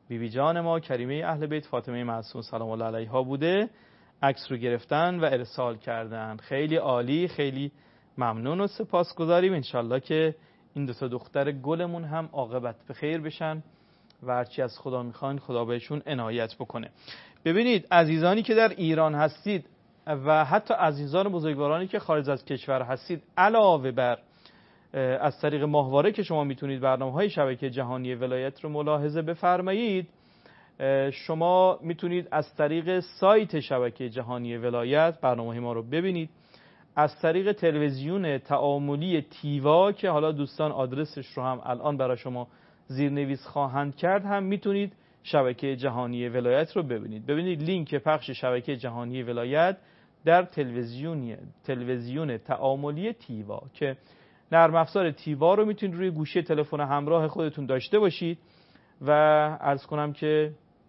Speaker 1: بیبی جان ما کریمه اهل بیت فاطمه معصومه سلام الله علیها بوده، عکس رو گرفتن و ارسال کردن. خیلی عالی، خیلی ممنون و سپاسگزاریم. انشالله که این 2 دختر گلمون هم عاقبت به خیر بشن و هرچی از خدا میخوان خدا بهشون عنایت بکنه. ببینید عزیزانی که در ایران هستید و حتی عزیزان بزرگوارانی که خارج از کشور هستید، علاوه بر از طریق ماهواره که شما میتونید برنامه‌های شبکه جهانی ولایت رو ملاحظه بفرمایید، شما میتونید از طریق سایت شبکه جهانی ولایت برنامه ما رو ببینید. از طریق تلویزیون تعاملی تیوا که حالا دوستان آدرسش رو هم الان برای شما زیرنویس خواهند کرد هم میتونید شبکه جهانی ولایت رو ببینید. ببینید لینک پخش شبکه جهانی ولایت در تلویزیون تعاملی تیوا که نرم افزار تیوا رو میتونید روی گوشی تلفن همراه خودتون داشته باشید و عرض کنم که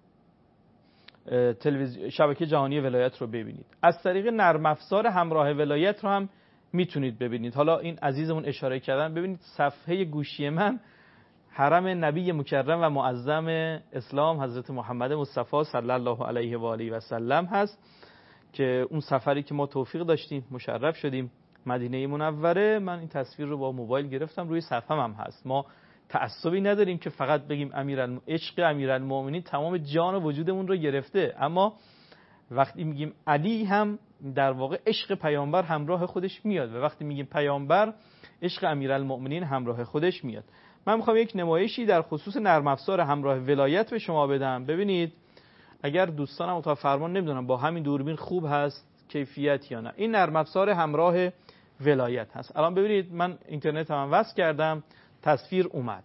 Speaker 1: شبکه جهانی ولایت رو ببینید. از طریق نرم افزار همراه ولایت رو هم میتونید ببینید. حالا این عزیزمون اشاره کردن، ببینید صفحه گوشی من حرم نبی مکرم و معظم اسلام حضرت محمد مصطفی صلی الله علیه و آله و سلم هست که اون سفری که ما توفیق داشتیم مشرف شدیم مدینه منوره، من این تصویر رو با موبایل گرفتم، روی صفحه‌م هم هست. ما تعصبی نداریم که فقط بگیم عشق امیرالمومنین تمام جان و وجودمون رو گرفته، اما وقتی میگیم علی هم در واقع عشق پیامبر همراه خودش میاد و وقتی میگیم پیامبر عشق امیرالمومنین همراه خودش میاد. من میخوام یک نمایشی در خصوص نرم افزار همراه ولایت به شما بدم. ببینید اگر دوستانم اتاق فرمان نمیدونم با همین دوربین خوب هست کیفیت یا نه، این نرم افزار همراه ولایت هست. الان ببینید من اینترنت هم وصل کردم، تصویر اومد.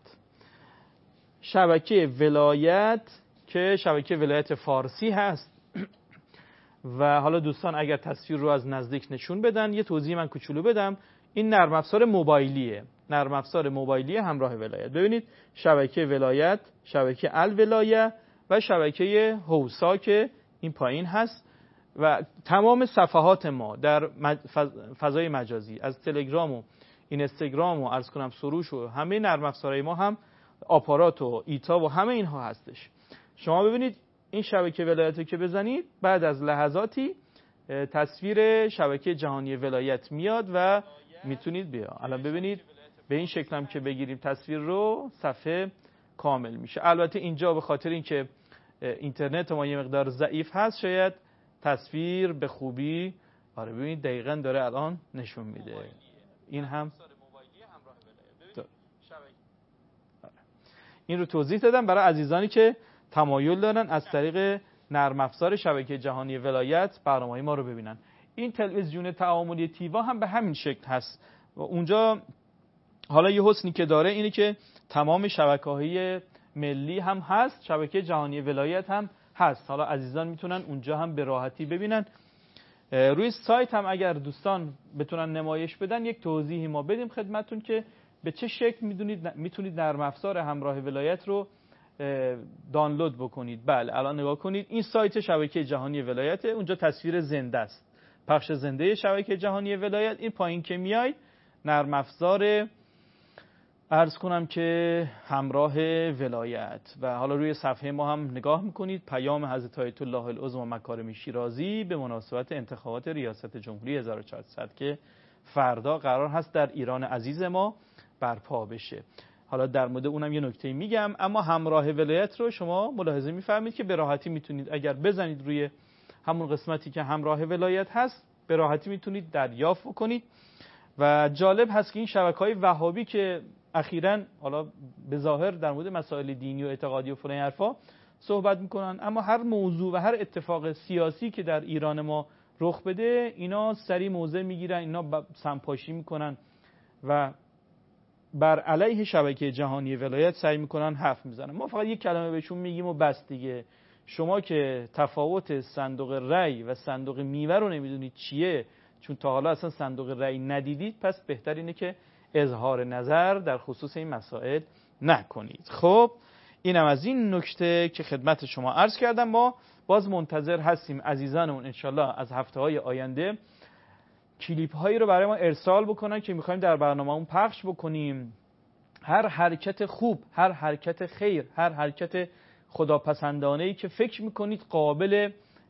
Speaker 1: شبکه ولایت که شبکه ولایت فارسی هست و حالا دوستان اگر تصویر رو از نزدیک نشون بدن یه توضیح من کوچولو بدم. این نرم افزار موبایلیه، نرم افزار موبایلی همراه ولایت. ببینید شبکه ولایت، شبکه الولایه و شبکه هوسا که این پایین هست و تمام صفحات ما در فضای مجازی از تلگرام و اینستاگرام و عرض کنم سروش و همه نرم افزارهای ما هم آپارات و ایتا و همه اینها هستش. شما ببینید این شبکه ولایت رو که بزنید بعد از لحظاتی تصویر شبکه جهانی ولایت میاد و میتونید بیا. الان ببینید به این شکل هم که بگیریم تصویر رو صفحه کامل میشه. البته اینجا به خاطر اینکه اینترنت ما یه مقدار ضعیف هست شاید تصویر به خوبی ببینید دقیقاً داره الان نشون میده. این هم این رو توضیح دادم برای عزیزانی که تمایل دارن از طریق نرم افزار شبکه جهانی ولایت برنامه‌های ما رو ببینن. این تلویزیون تعاملی تیوا هم به همین شکل هست و اونجا حالا یه حسنی که داره اینه که تمام شبکه‌های ملی هم هست، شبکه جهانی ولایت هم هست. حالا عزیزان میتونن اونجا هم به راحتی ببینن. روی سایت هم اگر دوستان بتونن نمایش بدن یک توضیحی ما بدیم خدمتتون که به چه شکل میتونید نرم افزار همراه ولایت رو دانلود بکنید. بله الان نگاه کنید این سایت شبکه جهانی ولایت، اونجا تصویر زنده است، پخش زنده شبکه جهانی ولایت. این پایین که میاید نرم افزار عرض کنم که همراه ولایت و حالا روی صفحه ما هم نگاه میکنید پیام حضرت آیت الله العظمی مکارم شیرازی به مناسبت انتخابات ریاست جمهوری 1400 که فردا قرار هست در ایران عزیز ما برپا بشه. حالا در مورد اونم یه نکته میگم، اما همراه ولایت رو شما ملاحظه میفهمید که به راحتی میتونید اگر بزنید روی همون قسمتی که همراه ولایت هست به راحتی میتونید دریافت کنید. و جالب هست که این شبکه‌های وهابی که اخیراً حالا به ظاهر در مورد مسائل دینی و اعتقادی و فلان حرفا صحبت میکنن، اما هر موضوع و هر اتفاق سیاسی که در ایران ما رخ بده اینا سری موضع میگیرن، اینا سمپاشی میکنن و بر علیه شبکه جهانی ولایت سعی میکنن حرف میزنن. ما فقط یک کلمه بهشون میگیم و بس دیگه. شما که تفاوت صندوق رأی و صندوق میوه رو نمیدونید چیه، چون تا حالا اصلا صندوق رأی ندیدید، پس بهتر اینه که اظهار نظر در خصوص این مسائل نکنید. خب اینم از این نکته که خدمت شما عرض کردم. ما باز منتظر هستیم عزیزانمون انشالله از هفته‌های آینده کلیپ هایی رو برای ما ارسال بکنن که میخوایم در برنامه‌مون پخش بکنیم. هر حرکت خوب، هر حرکت خیر، هر حرکت خداپسندانه‌ای که فکر میکنید قابل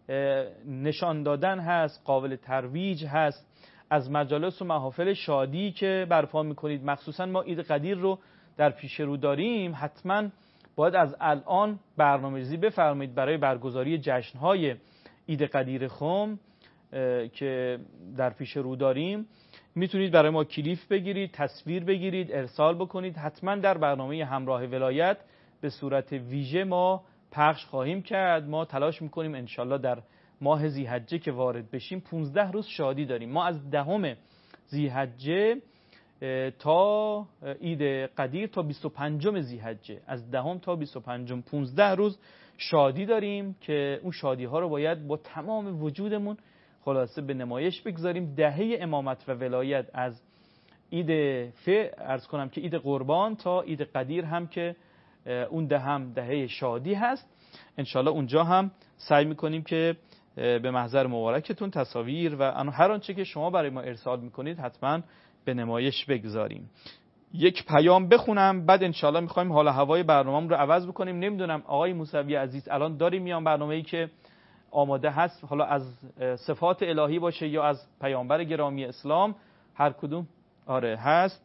Speaker 1: نشان دادن هست، قابل ترویج هست، از مجالس و محافل شادی که برپا میکنید. مخصوصا ما عید قدیر رو در پیش رو داریم، حتما باید از الان برنامه‌ریزی بفرمایید برای برگزاری جشن‌های عید قدیر خم که در پیش رو داریم. میتونید برای ما کلیپ بگیرید، تصویر بگیرید، ارسال بکنید. حتما در برنامه همراه ولایت به صورت ویژه ما پخش خواهیم کرد. ما تلاش میکنیم انشالله در ماه ذی‌حجه که وارد بشیم 15 روز شادی داریم. ما از 10 ذی‌حجه تا عید قدیر تا 25 ذی‌حجه، از 10 تا 25 15 روز شادی داریم که اون شادی ها رو باید با تمام وجودمون خلاصه به نمایش بگذاریم. دهه امامت و ولایت از عید عرض کنم که عید قربان تا عید قدیر هم که اون دهه شادی هست. انشالله اونجا هم سعی میکنیم که به محضر مبارکتون تصاویر و هر آنچه که شما برای ما ارسال میکنید حتما به نمایش بگذاریم. یک پیام بخونم بعد انشالله میخوایم حال هوای برنامه‌مون رو عوض بکنیم. نمیدونم آقای موسوی عزیز الان داریم میان برنامه‌ای که آماده هست، حالا از صفات الهی باشه یا از پیامبر گرامی اسلام، هر کدوم آره هست.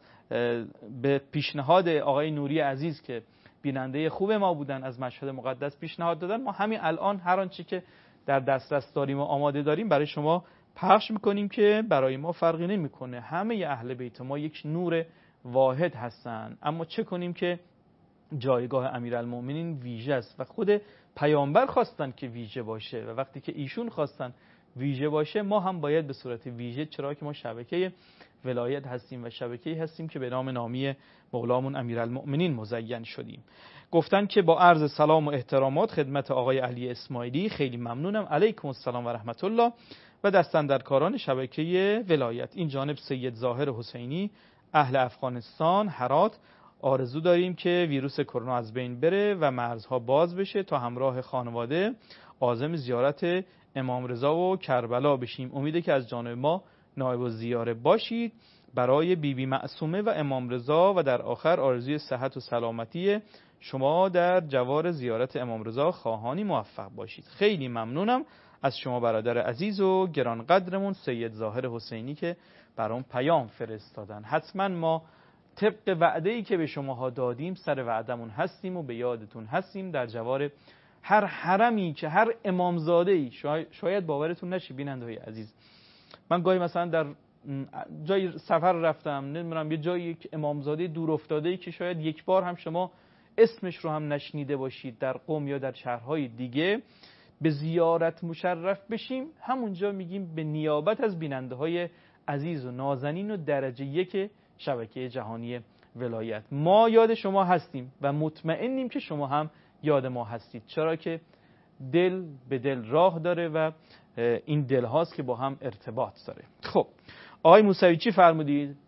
Speaker 1: به پیشنهاد آقای نوری عزیز که بیننده خوب ما بودن از مشهد مقدس پیشنهاد دادن، ما همین الان هر آنچه که در دسترس داریم و آماده داریم برای شما پخش میکنیم که برای ما فرقی نمیکنه. همه اهل بیت ما یک نور واحد هستن، اما چه کنیم که جایگاه امیرالمؤمنین ویژه است و خود پیامبر خواستن که ویژه باشه و وقتی که ایشون خواستن ویژه باشه ما هم باید به صورت ویژه، چرا که ما شبکه ولایت هستیم و شبکه‌ای هستیم که به نام نامی مولامون امیرالمؤمنین مزین شدیم. گفتن که با عرض سلام و احترامات خدمت آقای علی اسماعیلی، خیلی ممنونم. علیکم السلام و رحمت الله و دستاندرکاران شبکه ولایت. این جانب سید ظاهر حسینی، اهل افغانستان، هرات. آرزو داریم که ویروس کرونا از بین بره و مرزها باز بشه تا همراه خانواده عازم زیارت امام رضا و کربلا بشیم. امیده که از جانب ما نایب الزیاره باشید برای بیبی معصومه و امام رضا و در آخر آرزوی صحت و سلامتی شما در جوار زیارت امام رضا خواهانی موفق باشید. خیلی ممنونم از شما برادر عزیز و گرانقدرمون سید ظاهر حسینی که برام پیام فرستادن. حتما ما طبق وعده‌ای که به شماها دادیم سر وعدمون هستیم و به یادتون هستیم. در جوار هر حرمی که هر امامزاده‌ای، شاید باورتون نشه بیننده‌های عزیز، من گاهی مثلا در جای سفر رفتم، نمیدونم یه جایی یک امامزاده دور افتاده‌ای که شاید یک بار هم شما اسمش رو هم نشنیده باشید در قم یا در شهرهای دیگه، به زیارت مشرف بشیم، همونجا میگیم به نیابت از بیننده‌های عزیز و نازنین و درجه 1 شبکه جهانی ولایت ما یاد شما هستیم و مطمئنیم که شما هم یاد ما هستید، چرا که دل به دل راه داره و این دل هاست که با هم ارتباط داره. خب آقای موسوی چی فرمودید؟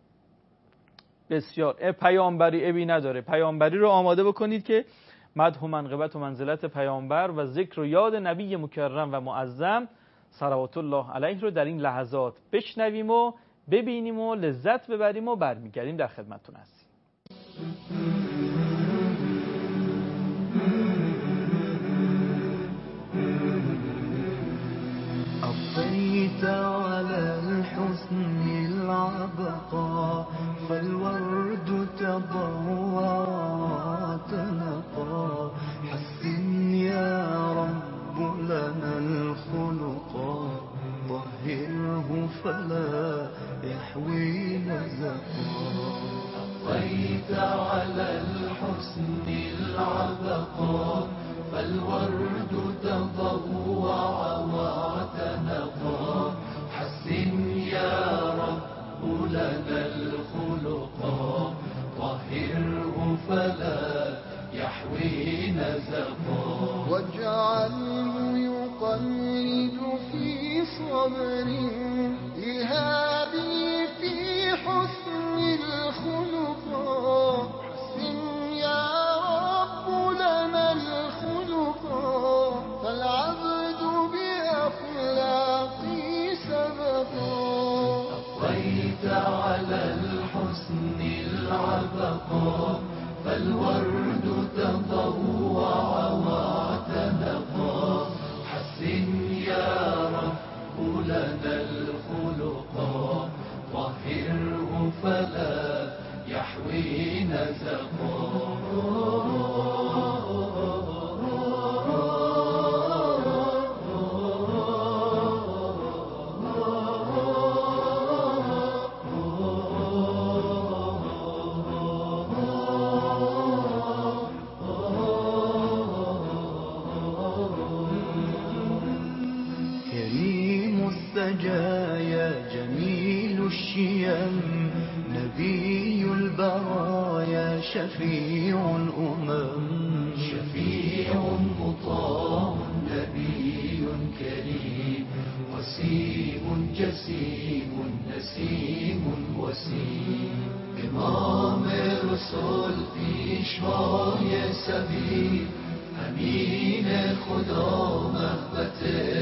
Speaker 1: بسیار پیامبری عیبی نداره. پیامبری رو آماده بکنید که مدح و منقبت و منزلت پیامبر و ذکر و یاد نبی مکرم و معظم صلوات الله علیه رو در این لحظات بشنویم و ببینیم و لذت ببریم و برمیگردیم در خدمتتون هستیم.
Speaker 2: أضيت على الحسن العبقى فالورد تضوى وتنقى حسن يا رب لنا الخلقا طهره فلا يحوي نزقا أضيت على الحسن العبقى فالورد تضوى وتنقى حسن يا رب لنا الخلقا طهره فلا يحوي نزقا واجعله يقلد في صبر إهابي في حسن الخلقا حسن يا رب لنا الخلقا فالعبد بأخلاقي سبقا أطيت على الحسن العبقا فالورد تضوع واعتنقا حسن يا رب لنا الخلقا طهره فلا يحوي نزقا
Speaker 4: السجايا جميل الشيم نبي البرايا شفيع الأمم
Speaker 2: شفيع مطاع نبي كريم وسيم جسيم نسيم وسيم امام رسول پیشوای سبیل امین خدا مهبت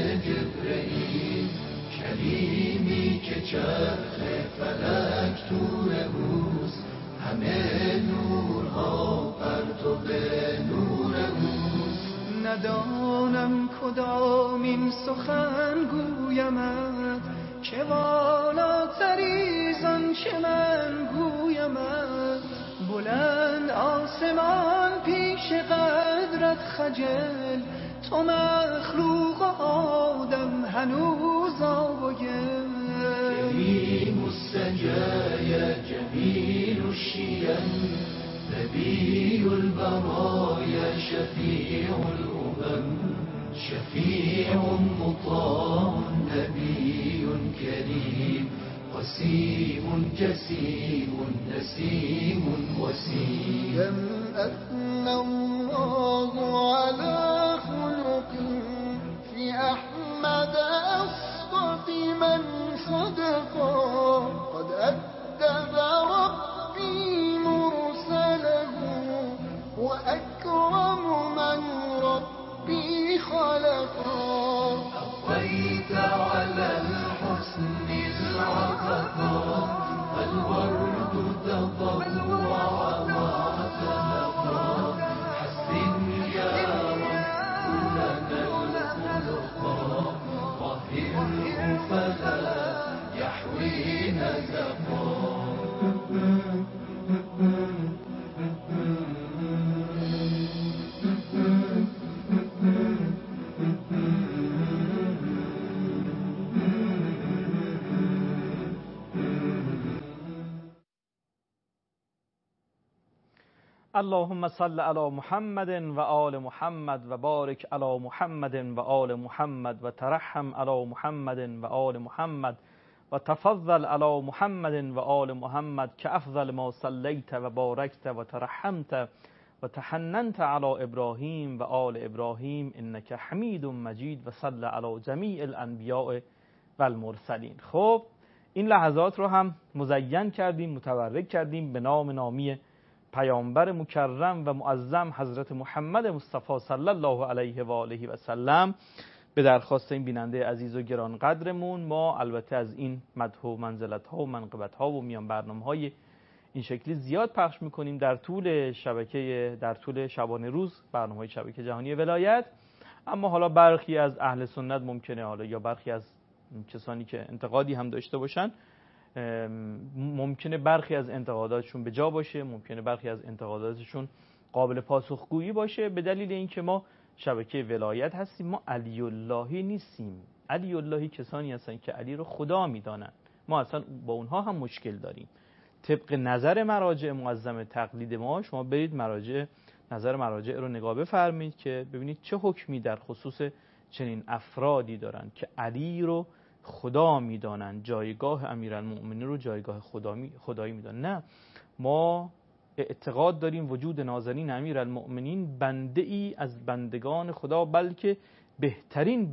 Speaker 2: جبرئیل کلیمی که چرخ فلک تور اوست همه نورها پرتو به نور اوست
Speaker 4: ندانم کدامین سخن گویمت که والاتری زان چه من گویمت بلند آسمان پیش قدرت خجل تو مخلوق آدم هنوز آوگل
Speaker 2: کریم السجایا جمیل الشیم نبی البرایا شفیع الامم شفیع مطاع نبی کریم وسيم جسيم نسيم وسيم
Speaker 4: أثنى الله على خلق في أحمد أصدق من صدقا قد أدب ربي مرسله وأكرم من ربي خلقا
Speaker 2: أطيت على الحسن العطفا الورد تضوع واعتنقا حسن يا رب لنا الخلقا طهره فلا يحوي نزقا
Speaker 1: اللهم صل على محمد و آل محمد و بارک علی محمد و آل محمد و ترحم علی محمد و آل محمد و تفضل علی محمد و آل محمد که افضل ما صلیت و بارکت و ترحمت و تحننت علی ابراهیم و آل ابراهیم انک حمید مجید و صل علی جمیع الانبیاء و المرسلین. خب این لحظات رو هم مزین کردیم، متبرک کردیم به نام نامی پیامبر مکرم و معظم حضرت محمد مصطفی صلی الله علیه و آله و سلم. به درخواست این بیننده عزیز و گرانقدرمون ما البته از این مدح و منزلت ها و منقبت ها و میان برنامه های این شکلی زیاد پخش میکنیم در طول شبانه روز، برنامه های شبکه جهانی ولایت. اما حالا برخی از اهل سنت ممکنه حالا یا برخی از کسانی که انتقادی هم داشته باشن ممکنه برخی از انتقاداتشون به جا باشه، ممکنه برخی از انتقاداتشون قابل پاسخگویی باشه، به دلیل اینکه ما شبکه ولایت هستیم، ما علی اللهی نیستیم. علی اللهی کسانی هستن که علی رو خدا میدانن، ما اصلا با اونها هم مشکل داریم. طبق نظر مراجع معظم تقلید ما، شما برید نظر مراجع رو نگاه بفرمایید که ببینید چه حکمی در خصوص چنین افرادی دارن که علی رو خدا میدانن، جایگاه امیرالمؤمنین رو جایگاه خدایی میدانن. نه، ما اعتقاد داریم وجود نازنین امیرالمؤمنین بنده ای از بندگان خدا، بلکه بهترین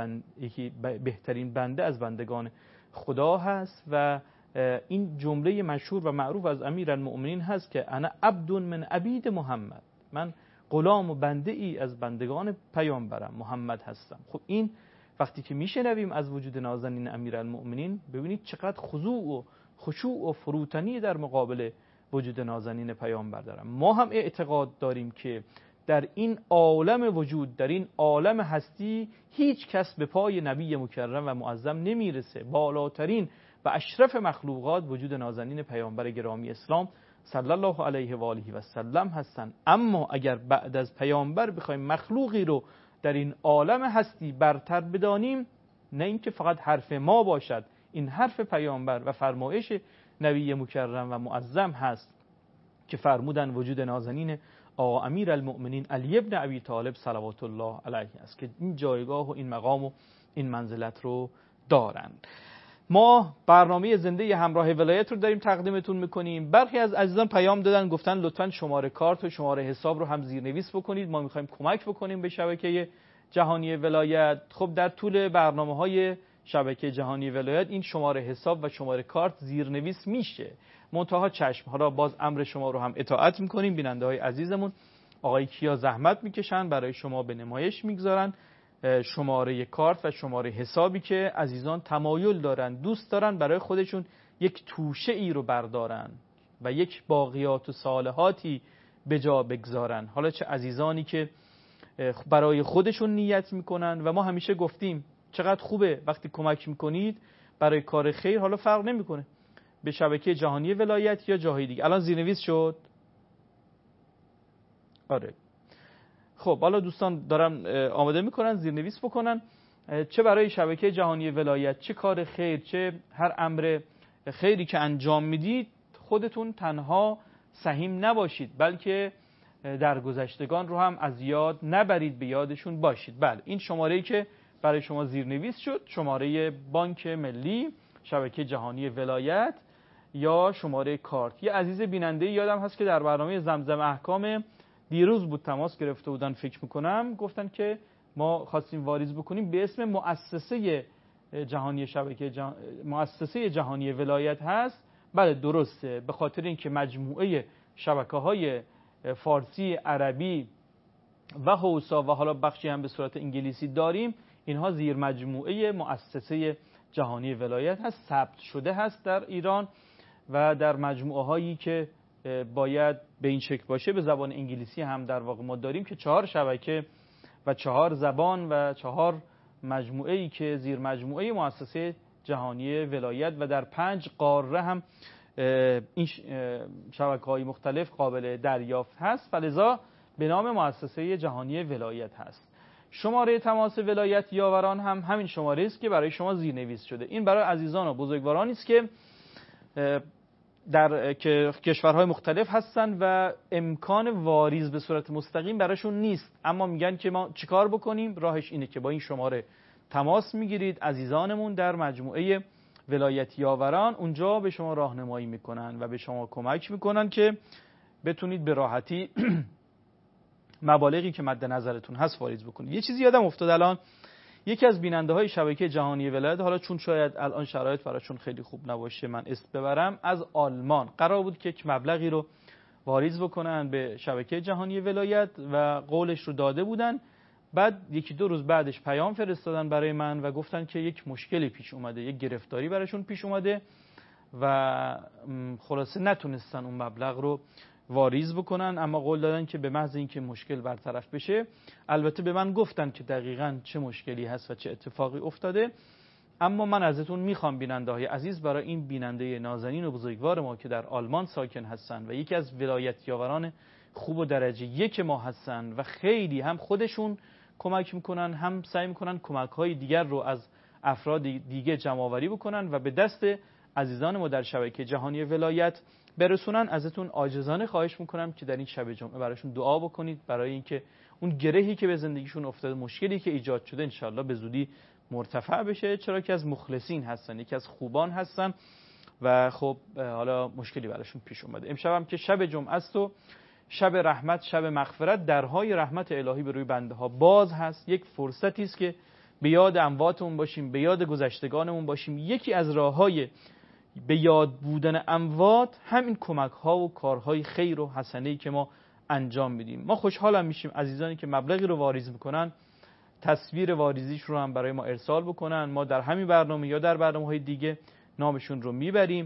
Speaker 1: بنده از بندگان خدا هست و این جمله مشهور و معروف از امیرالمؤمنین هست که انا عبد من عبید محمد، من غلام و بنده ای از بندگان پیامبرم محمد هستم. خب این وقتی که میشنویم از وجود نازنین امیرالمؤمنین، ببینید چقدر خضوع و خشوع و فروتنی در مقابل وجود نازنین پیامبر دارن. ما هم اعتقاد داریم که در این عالم وجود، در این عالم هستی، هیچ کس به پای نبی مکرم و معظم نمیرسه. بالاترین و اشرف مخلوقات وجود نازنین پیامبر گرامی اسلام صلی الله علیه و آله و سلم هستن. اما اگر بعد از پیامبر بخوایم مخلوقی رو در این عالم هستی برتر بدانیم، نه اینکه فقط حرف ما باشد، این حرف پیامبر و فرمایش نبی مکرم و معظم هست که فرمودن وجود نازنین آقا امیرالمؤمنین علی ابن ابی طالب صلوات الله علیه است که این جایگاه و این مقام و این منزلت رو دارند. ما برنامه زنده همراه ولایت رو داریم تقدیمتون میکنیم. برخی از عزیزان پیام دادن گفتن لطفاً شماره کارت و شماره حساب رو هم زیرنویس بکنید، ما میخوایم کمک بکنیم به شبکه جهانی ولایت. خب در طول برنامه‌های شبکه جهانی ولایت این شماره حساب و شماره کارت زیرنویس میشه. منتها چشم، حالا باز امر شما رو هم اطاعت میکنیم. بیننده های عزیزمون آقای کیا زحمت میکشن برای شما به نمایش میگذارن شماره کارت و شماره حسابی که عزیزان تمایل دارن، دوست دارن برای خودشون یک توشه ای رو بردارن و یک باقیات و صالحاتی به جا بگذارن. حالا چه عزیزانی که برای خودشون نیت میکنن و ما همیشه گفتیم چقدر خوبه وقتی کمک میکنید برای کار خیر، حالا فرق نمیکنه به شبکه جهانی ولایت یا جاهای دیگه. الان زیرنویس شد؟ آره. خب حالا دوستان دارن آماده میکنن زیرنویس بکنن، چه برای شبکه جهانی ولایت، چه کار خیر، چه هر امر خیری که انجام میدید، خودتون تنها سهیم نباشید بلکه در گذشتگان رو هم از یاد نبرید، به یادشون باشید. بله، این شماره‌ای که برای شما زیرنویس شد شماره بانک ملی شبکه جهانی ولایت یا شماره کارت. یه عزیز بیننده یادم هست که در برنامه زمزم احکام دیروز بود تماس گرفته بودن، فکر میکنم گفتن که ما خواستیم واریز بکنیم به اسم مؤسسه جهانی مؤسسه جهانی ولایت هست. بله درسته، به خاطر اینکه مجموعه شبکه‌های فارسی، عربی و هوسا و حالا بخشی هم به صورت انگلیسی داریم، اینها زیر مجموعه مؤسسه جهانی ولایت هست، ثبت شده هست در ایران و در مجموعه هایی که باید به این شکل باشه به زبان انگلیسی هم در واقع ما داریم که 4 شبکه و 4 زبان و 4 مجموعه ای که زیر مجموعه مؤسسه جهانی ولایت و در 5 قاره هم این شبکه‌های مختلف قابل دریافت هست و لذا به نام مؤسسه جهانی ولایت هست. شماره تماس ولایت یاوران هم همین شماره است که برای شما زیرنویس شده. این برای عزیزان و بزرگوارانی است که در کشورهای مختلف هستن و امکان واریز به صورت مستقیم براشون نیست، اما میگن که ما چیکار بکنیم؟ راهش اینه که با این شماره تماس میگیرید. عزیزانمون در مجموعه ولایت یاوران اونجا به شما راهنمایی میکنن و به شما کمک میکنن که بتونید به راحتی مبالغی که مد نظرتون هست واریز بکنید. یه چیزی یادم افتاد الان، یکی از بیننده های شبکه جهانی ولایت، حالا چون شاید الان شرایط براشون خیلی خوب نباشه من اسم ببرم، از آلمان قرار بود که یک مبلغی رو واریز بکنن به شبکه جهانی ولایت و قولش رو داده بودن. بعد 1-2 روز بعدش پیام فرستادن برای من و گفتن که یک مشکلی پیش اومده، یک گرفتاری براشون پیش اومده و خلاصه نتونستن اون مبلغ رو واریز بکنن، اما قول دادن که به محض اینکه مشکل برطرف بشه، البته به من گفتن که دقیقاً چه مشکلی هست و چه اتفاقی افتاده. اما من ازتون میخوام بیننده های عزیز، برای این بیننده نازنین و بزرگوار ما که در آلمان ساکن هستن و یکی از ولایت یاوران خوب و درجه 1 ما هستن و خیلی هم خودشون کمک میکنن هم سعی میکنن کمک های دیگر رو از افراد دیگه جمع آوری بکنن و به دست عزیزان ما در شبکه جهانی ولایت برسونن، ازتون عاجزانه خواهش میکنم که در این شب جمعه براشون دعا بکنید برای اینکه اون گرهی که به زندگیشون افتاده، مشکلی که ایجاد شده انشالله به زودی مرتفع بشه، چرا که از مخلصین هستن، یکی از خوبان هستن و خب حالا مشکلی براشون پیش اومده. امشب هم که شب جمعه است و شب رحمت، شب مغفرت، درهای رحمت الهی به روی بنده ها باز هست. یک فرصتی است که به یاد امواتمون باشیم، به یاد گذشتگانمون باشیم. یکی از راههای به یاد بودن اموات همین کمک ها و کارهای خیر و حسنه‌ای که ما انجام میدیم. ما خوشحالم میشیم عزیزانی که مبلغی رو واریز میکنن تصویر واریزیش رو هم برای ما ارسال بکنن، ما در همین برنامه یا در برنامه‌های دیگه نامشون رو میبریم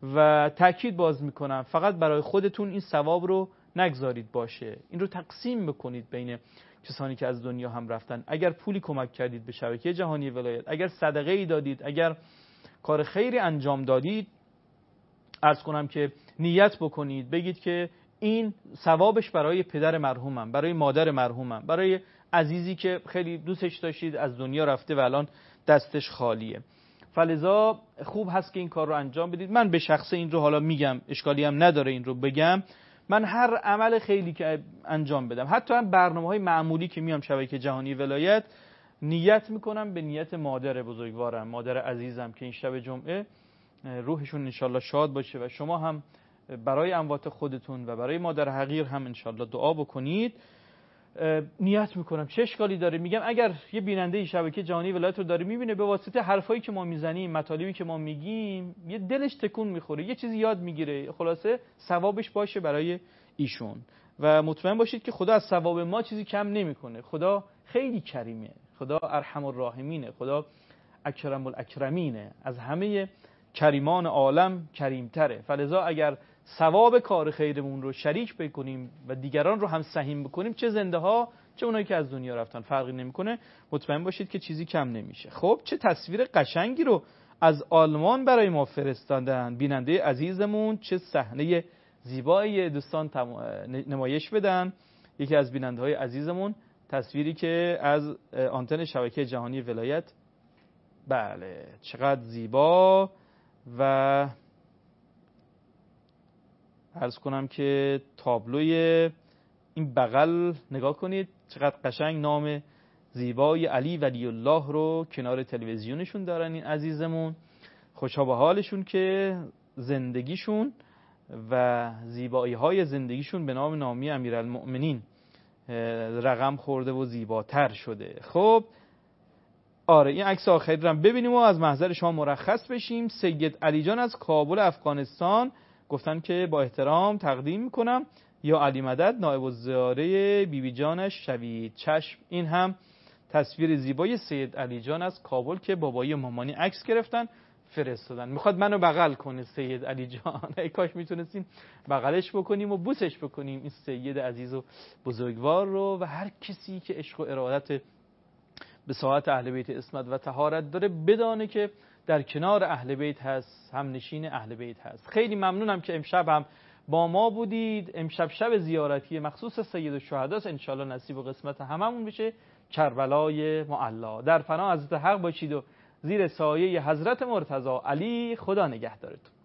Speaker 1: و تأکید باز میکنم فقط برای خودتون این ثواب رو نگذارید باشه، این رو تقسیم بکنید بین کسانی که از دنیا هم رفتن. اگر پولی کمک کردید به شبکه جهانی ولایت، اگر صدقه ای دادید، اگر کار خیری انجام دادید، عرض کنم که نیت بکنید، بگید که این ثوابش برای پدر مرحومم، برای مادر مرحومم، برای عزیزی که خیلی دوستش داشتید از دنیا رفته و الان دستش خالیه. فلذا خوب هست که این کار رو انجام بدید. من به شخصه این رو حالا میگم، اشکالی هم نداره این رو بگم، من هر عمل خیلی که انجام بدم، حتی هم برنامه‌های معمولی که میام شبکه جهانی ولایت، نیت میکنم به نیت مادر بزرگوارم، مادر عزیزم که این شب جمعه روحشون انشالله شاد باشه و شما هم برای اموات خودتون و برای مادر حقیر هم انشالله دعا بکنید. نیت میکنم چه اشکالی داره؟ میگم اگر یه بیننده شبکه جهانی ولایت رو داره میبینه، به واسطه حرفایی که ما میزنیم، مطالبی که ما میگیم، یه دلش تکون میخوره، یه چیزی یاد میگیره، خلاصه ثوابش باشه برای ایشون. و مطمئن باشید که خدا از ثواب ما چیزی کم نمیکنه. خدا خیلی کریمه، خدا ارحم الراحمینه، خدا اکرم الاکرمینه، از همه کریمان عالم کریمتره. فلذا اگر ثواب کار خیرمون رو شریک بکنیم و دیگران رو هم سهیم بکنیم، چه زنده ها چه اونایی که از دنیا رفتن فرقی نمیکنه، مطمئن باشید که چیزی کم نمیشه. خب چه تصویر قشنگی رو از آلمان برای ما فرستادن بیننده عزیزمون، چه صحنه زیبایی دوستان نمایش بدن. یکی از بیننده های عزیزمون تصویری که از آنتن شبکه جهانی ولایت، بله چقدر زیبا. و عرض کنم که تابلوی این بغل نگاه کنید چقدر قشنگ، نام زیبای علی ولی الله رو کنار تلویزیونشون دارن این عزیزمون. خوشا به حالشون که زندگیشون و زیبایی های زندگیشون به نام نامی امیرالمؤمنین رقم خورده و زیباتر شده. خب آره این عکس آخری رو هم ببینیم و از محضر شما مرخص بشیم. سید علی جان از کابل افغانستان گفتن که با احترام تقدیم میکنم یا علی مدد نایب الزیاره بیبی جانش شوید چشم. این هم تصویر زیبای سید علی جان از کابل که بابایی و مامانی عکس گرفتن فرستادن. میخواد منو بغل کنه سید علی جان، ای کاش میتونستیم بغلش بکنیم و بوسش بکنیم این سید عزیز و بزرگوار رو. و هر کسی که عشق و ارادت به ساعت اهل بیت عصمت و طهارت داره بدانه که در کنار اهل بیت هست، هم نشین اهل بیت هست. خیلی ممنونم که امشب هم با ما بودید. امشب شب زیارتی مخصوص سید الشهداست، انشالله نصیب و قسمت هممون بشه. کربلای معلا در فنا حضرت حق باشید و زیر سایه حضرت مرتضی علی. خدا نگهدارتون.